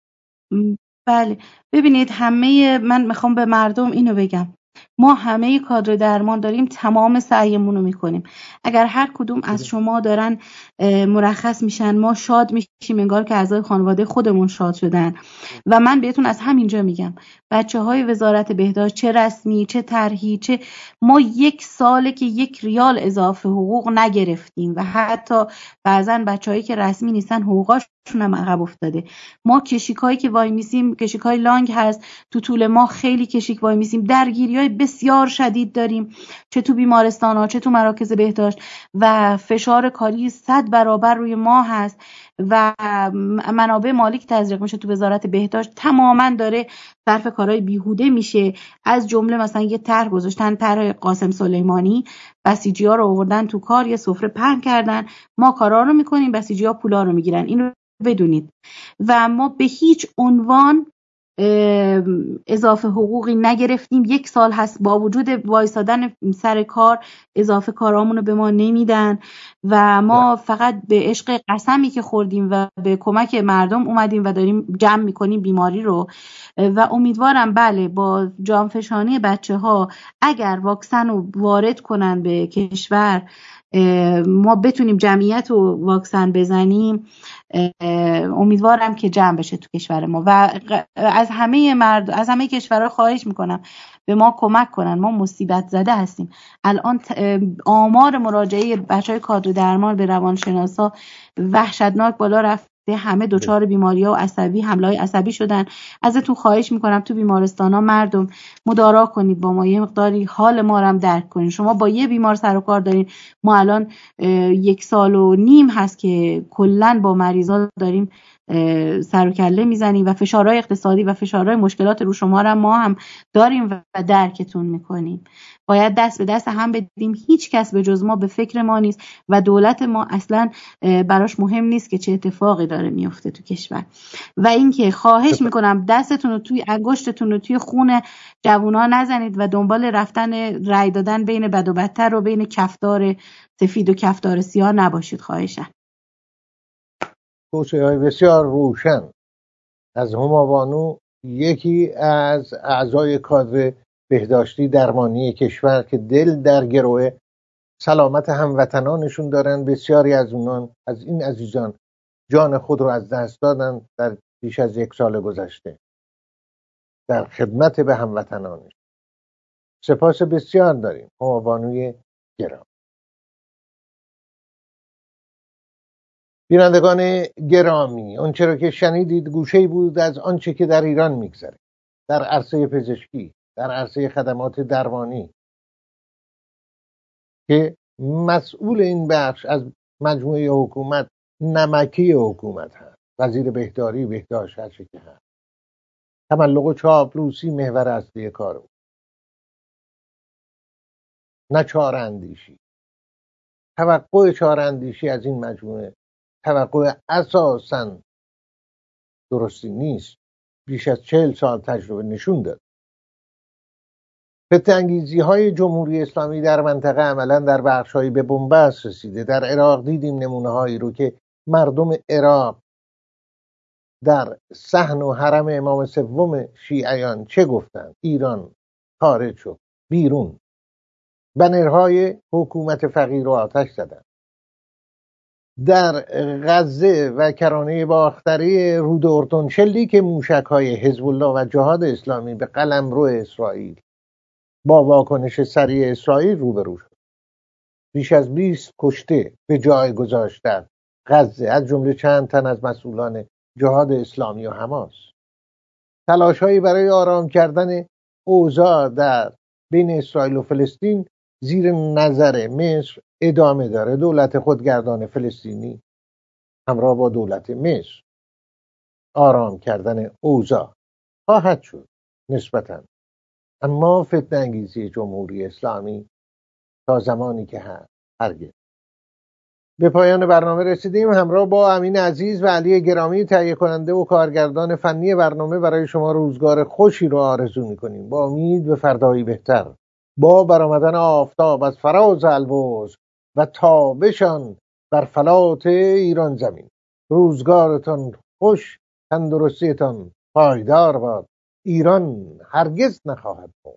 S4: بله ببینید، همه من میخوام به مردم اینو بگم، ما همه کادر درمان داریم، تمام سعیمون رو میکنیم. اگر هر کدوم از شما دارن مرخص میشن، ما شاد میشیم انگار که اعضای خانواده خودمون شاد شدن. و من بهتون از همینجا میگم بچه های وزارت بهداشت، چه رسمی چه طرحی، چه ما یک ساله که یک ریال اضافه حقوق نگرفتیم و حتی بعضن بچه‌هایی که رسمی نیستن حقوقاشون هم عقب افتاده. ما کشیکایی که وای میسیم، کشیکای لانگ هست تو طول ما، خیلی کشیک وای میسیم، درگیری‌های بسیار شدید داریم، چه تو بیمارستان‌ها چه تو مراکز بهداشت، و فشار کاری صد برابر روی ما هست. و منابع مالی که تزریق میشه تو وزارت بهداشت تماما داره صرف کارهای بیهوده میشه. از جمله مثلا یه طرح گذاشتن، طرح قاسم سلیمانی، بسیجی‌ها رو آوردن تو کار، یه سفره پهن کردن، ما کارا رو میکنیم، بسیجی‌ها پولا رو میگیرن. اینو بدونید. و ما به هیچ عنوان اضافه حقوقی نگرفتیم. یک سال هست با وجود وایسادن سر کار اضافه کارامونو به ما نمیدن و ما فقط به عشق قسمی که خوردیم و به کمک مردم اومدیم و داریم جمع میکنیم بیماری رو. و امیدوارم بله با جانفشانی بچه ها اگر واکسن رو وارد کنن به کشور ما بتونیم جمعیت رو واکسن بزنیم. امیدوارم که جمع بشه تو کشور ما و از همه مرد از همه کشورها خواهش میکنم به ما کمک کنن. ما مصیبت زده هستیم. الان آمار مراجعه بچهای کادر درمان به روانشناسا وحشتناک بالا رفته. همه دچار بیماری‌ها و عصبی حمله‌های عصبی شدن. ازتون خواهش میکنم تو بیمارستان‌ها مردم مدارا کنید با ما، یه مقداری حال ما رو هم درک کنید. شما با یه بیمار سر و کار دارین. ما الان یک سال و نیم هست که کلاً با مریضا داریم سر و کله میزنیم و فشارهای اقتصادی و فشارهای مشکلات رو شما رو ما هم داریم و درکتون میکنیم. باید دست به دست هم بدیم. هیچ کس به جز ما به فکر ما نیست و دولت ما اصلا براش مهم نیست که چه اتفاقی داره میفته تو کشور. و اینکه خواهش میکنم دستتون رو توی انگشتتون رو توی خون جوونا نزنید و دنبال رفتن رای دادن بین بد و بدتر و بین کفدار سفید و کفدار سیاه نباشید. خواهشم.
S1: توصیه‌های بسیار روشن از همابانو، یکی از اعضای کادر بهداشتی درمانی کشور که دل در گروه سلامت هموطنانشون دارن. بسیاری از اونان از این عزیزان جان خود رو از دست دادن در بیش از یک سال گذشته در خدمت به هموطنانش. سپاس بسیار داریم همابانوی گرامی. بینندگان گرامی، آنچه را که شنیدید گوشه‌ای بود از آنچه که در ایران میگذره در عرصه پزشکی، در عرصه خدمات درمانی، که مسئول این بخش از مجموعه حکومت نمکی حکومت هست. وزیر بهداری، بهداشت، هر چه که هست، تملق و چاپلوسی محور اصلی کار بود، نه چاره‌اندیشی. توقع چاره‌اندیشی از این مجموعه توقع اساساً درستی نیست. بیش از چهل سال تجربه نشون داد فتنه‌انگیزی های جمهوری اسلامی در منطقه عملا در بخش‌هایی به بنبست رسیده. در عراق دیدیم نمونه هایی رو که مردم عراق در صحن و حرم امام سوم شیعیان چه گفتند. ایران خارج شد بیرون، بنرهای حکومت فقیر رو آتش زدند. در غزه و کرانه باختری رود اردن شلیک موشک‌های حزب الله و جهاد اسلامی به قلمرو اسرائیل با واکنش سریع اسرائیل روبرو شد. بیش از بیست کشته به جای گذاشت در غزه، از جمله چند تن از مسئولان جهاد اسلامی و حماس. تلاش‌هایی برای آرام کردن اوضاع در بین اسرائیل و فلسطین زیر نظر مصر ادامه داره. دولت خودگردان فلسطینی همراه با دولت مصر آرام کردن اوضاع خواهد شد نسبتاً، اما فتنه‌انگیزی جمهوری اسلامی تا زمانی که هست هرگز. به پایان برنامه رسیدیم. همراه با امین عزیز و علی گرامی تهیه کننده و کارگردان فنی برنامه برای شما روزگار خوشی رو آرزو می‌کنیم، با امید به فردایی بهتر، با برآمدن آفتاب از فراز البرز و تابشان بر فلات ایران زمین. روزگارتان خوش، تندرستیتان پایدار باد. ایران هرگز نخواهد بود.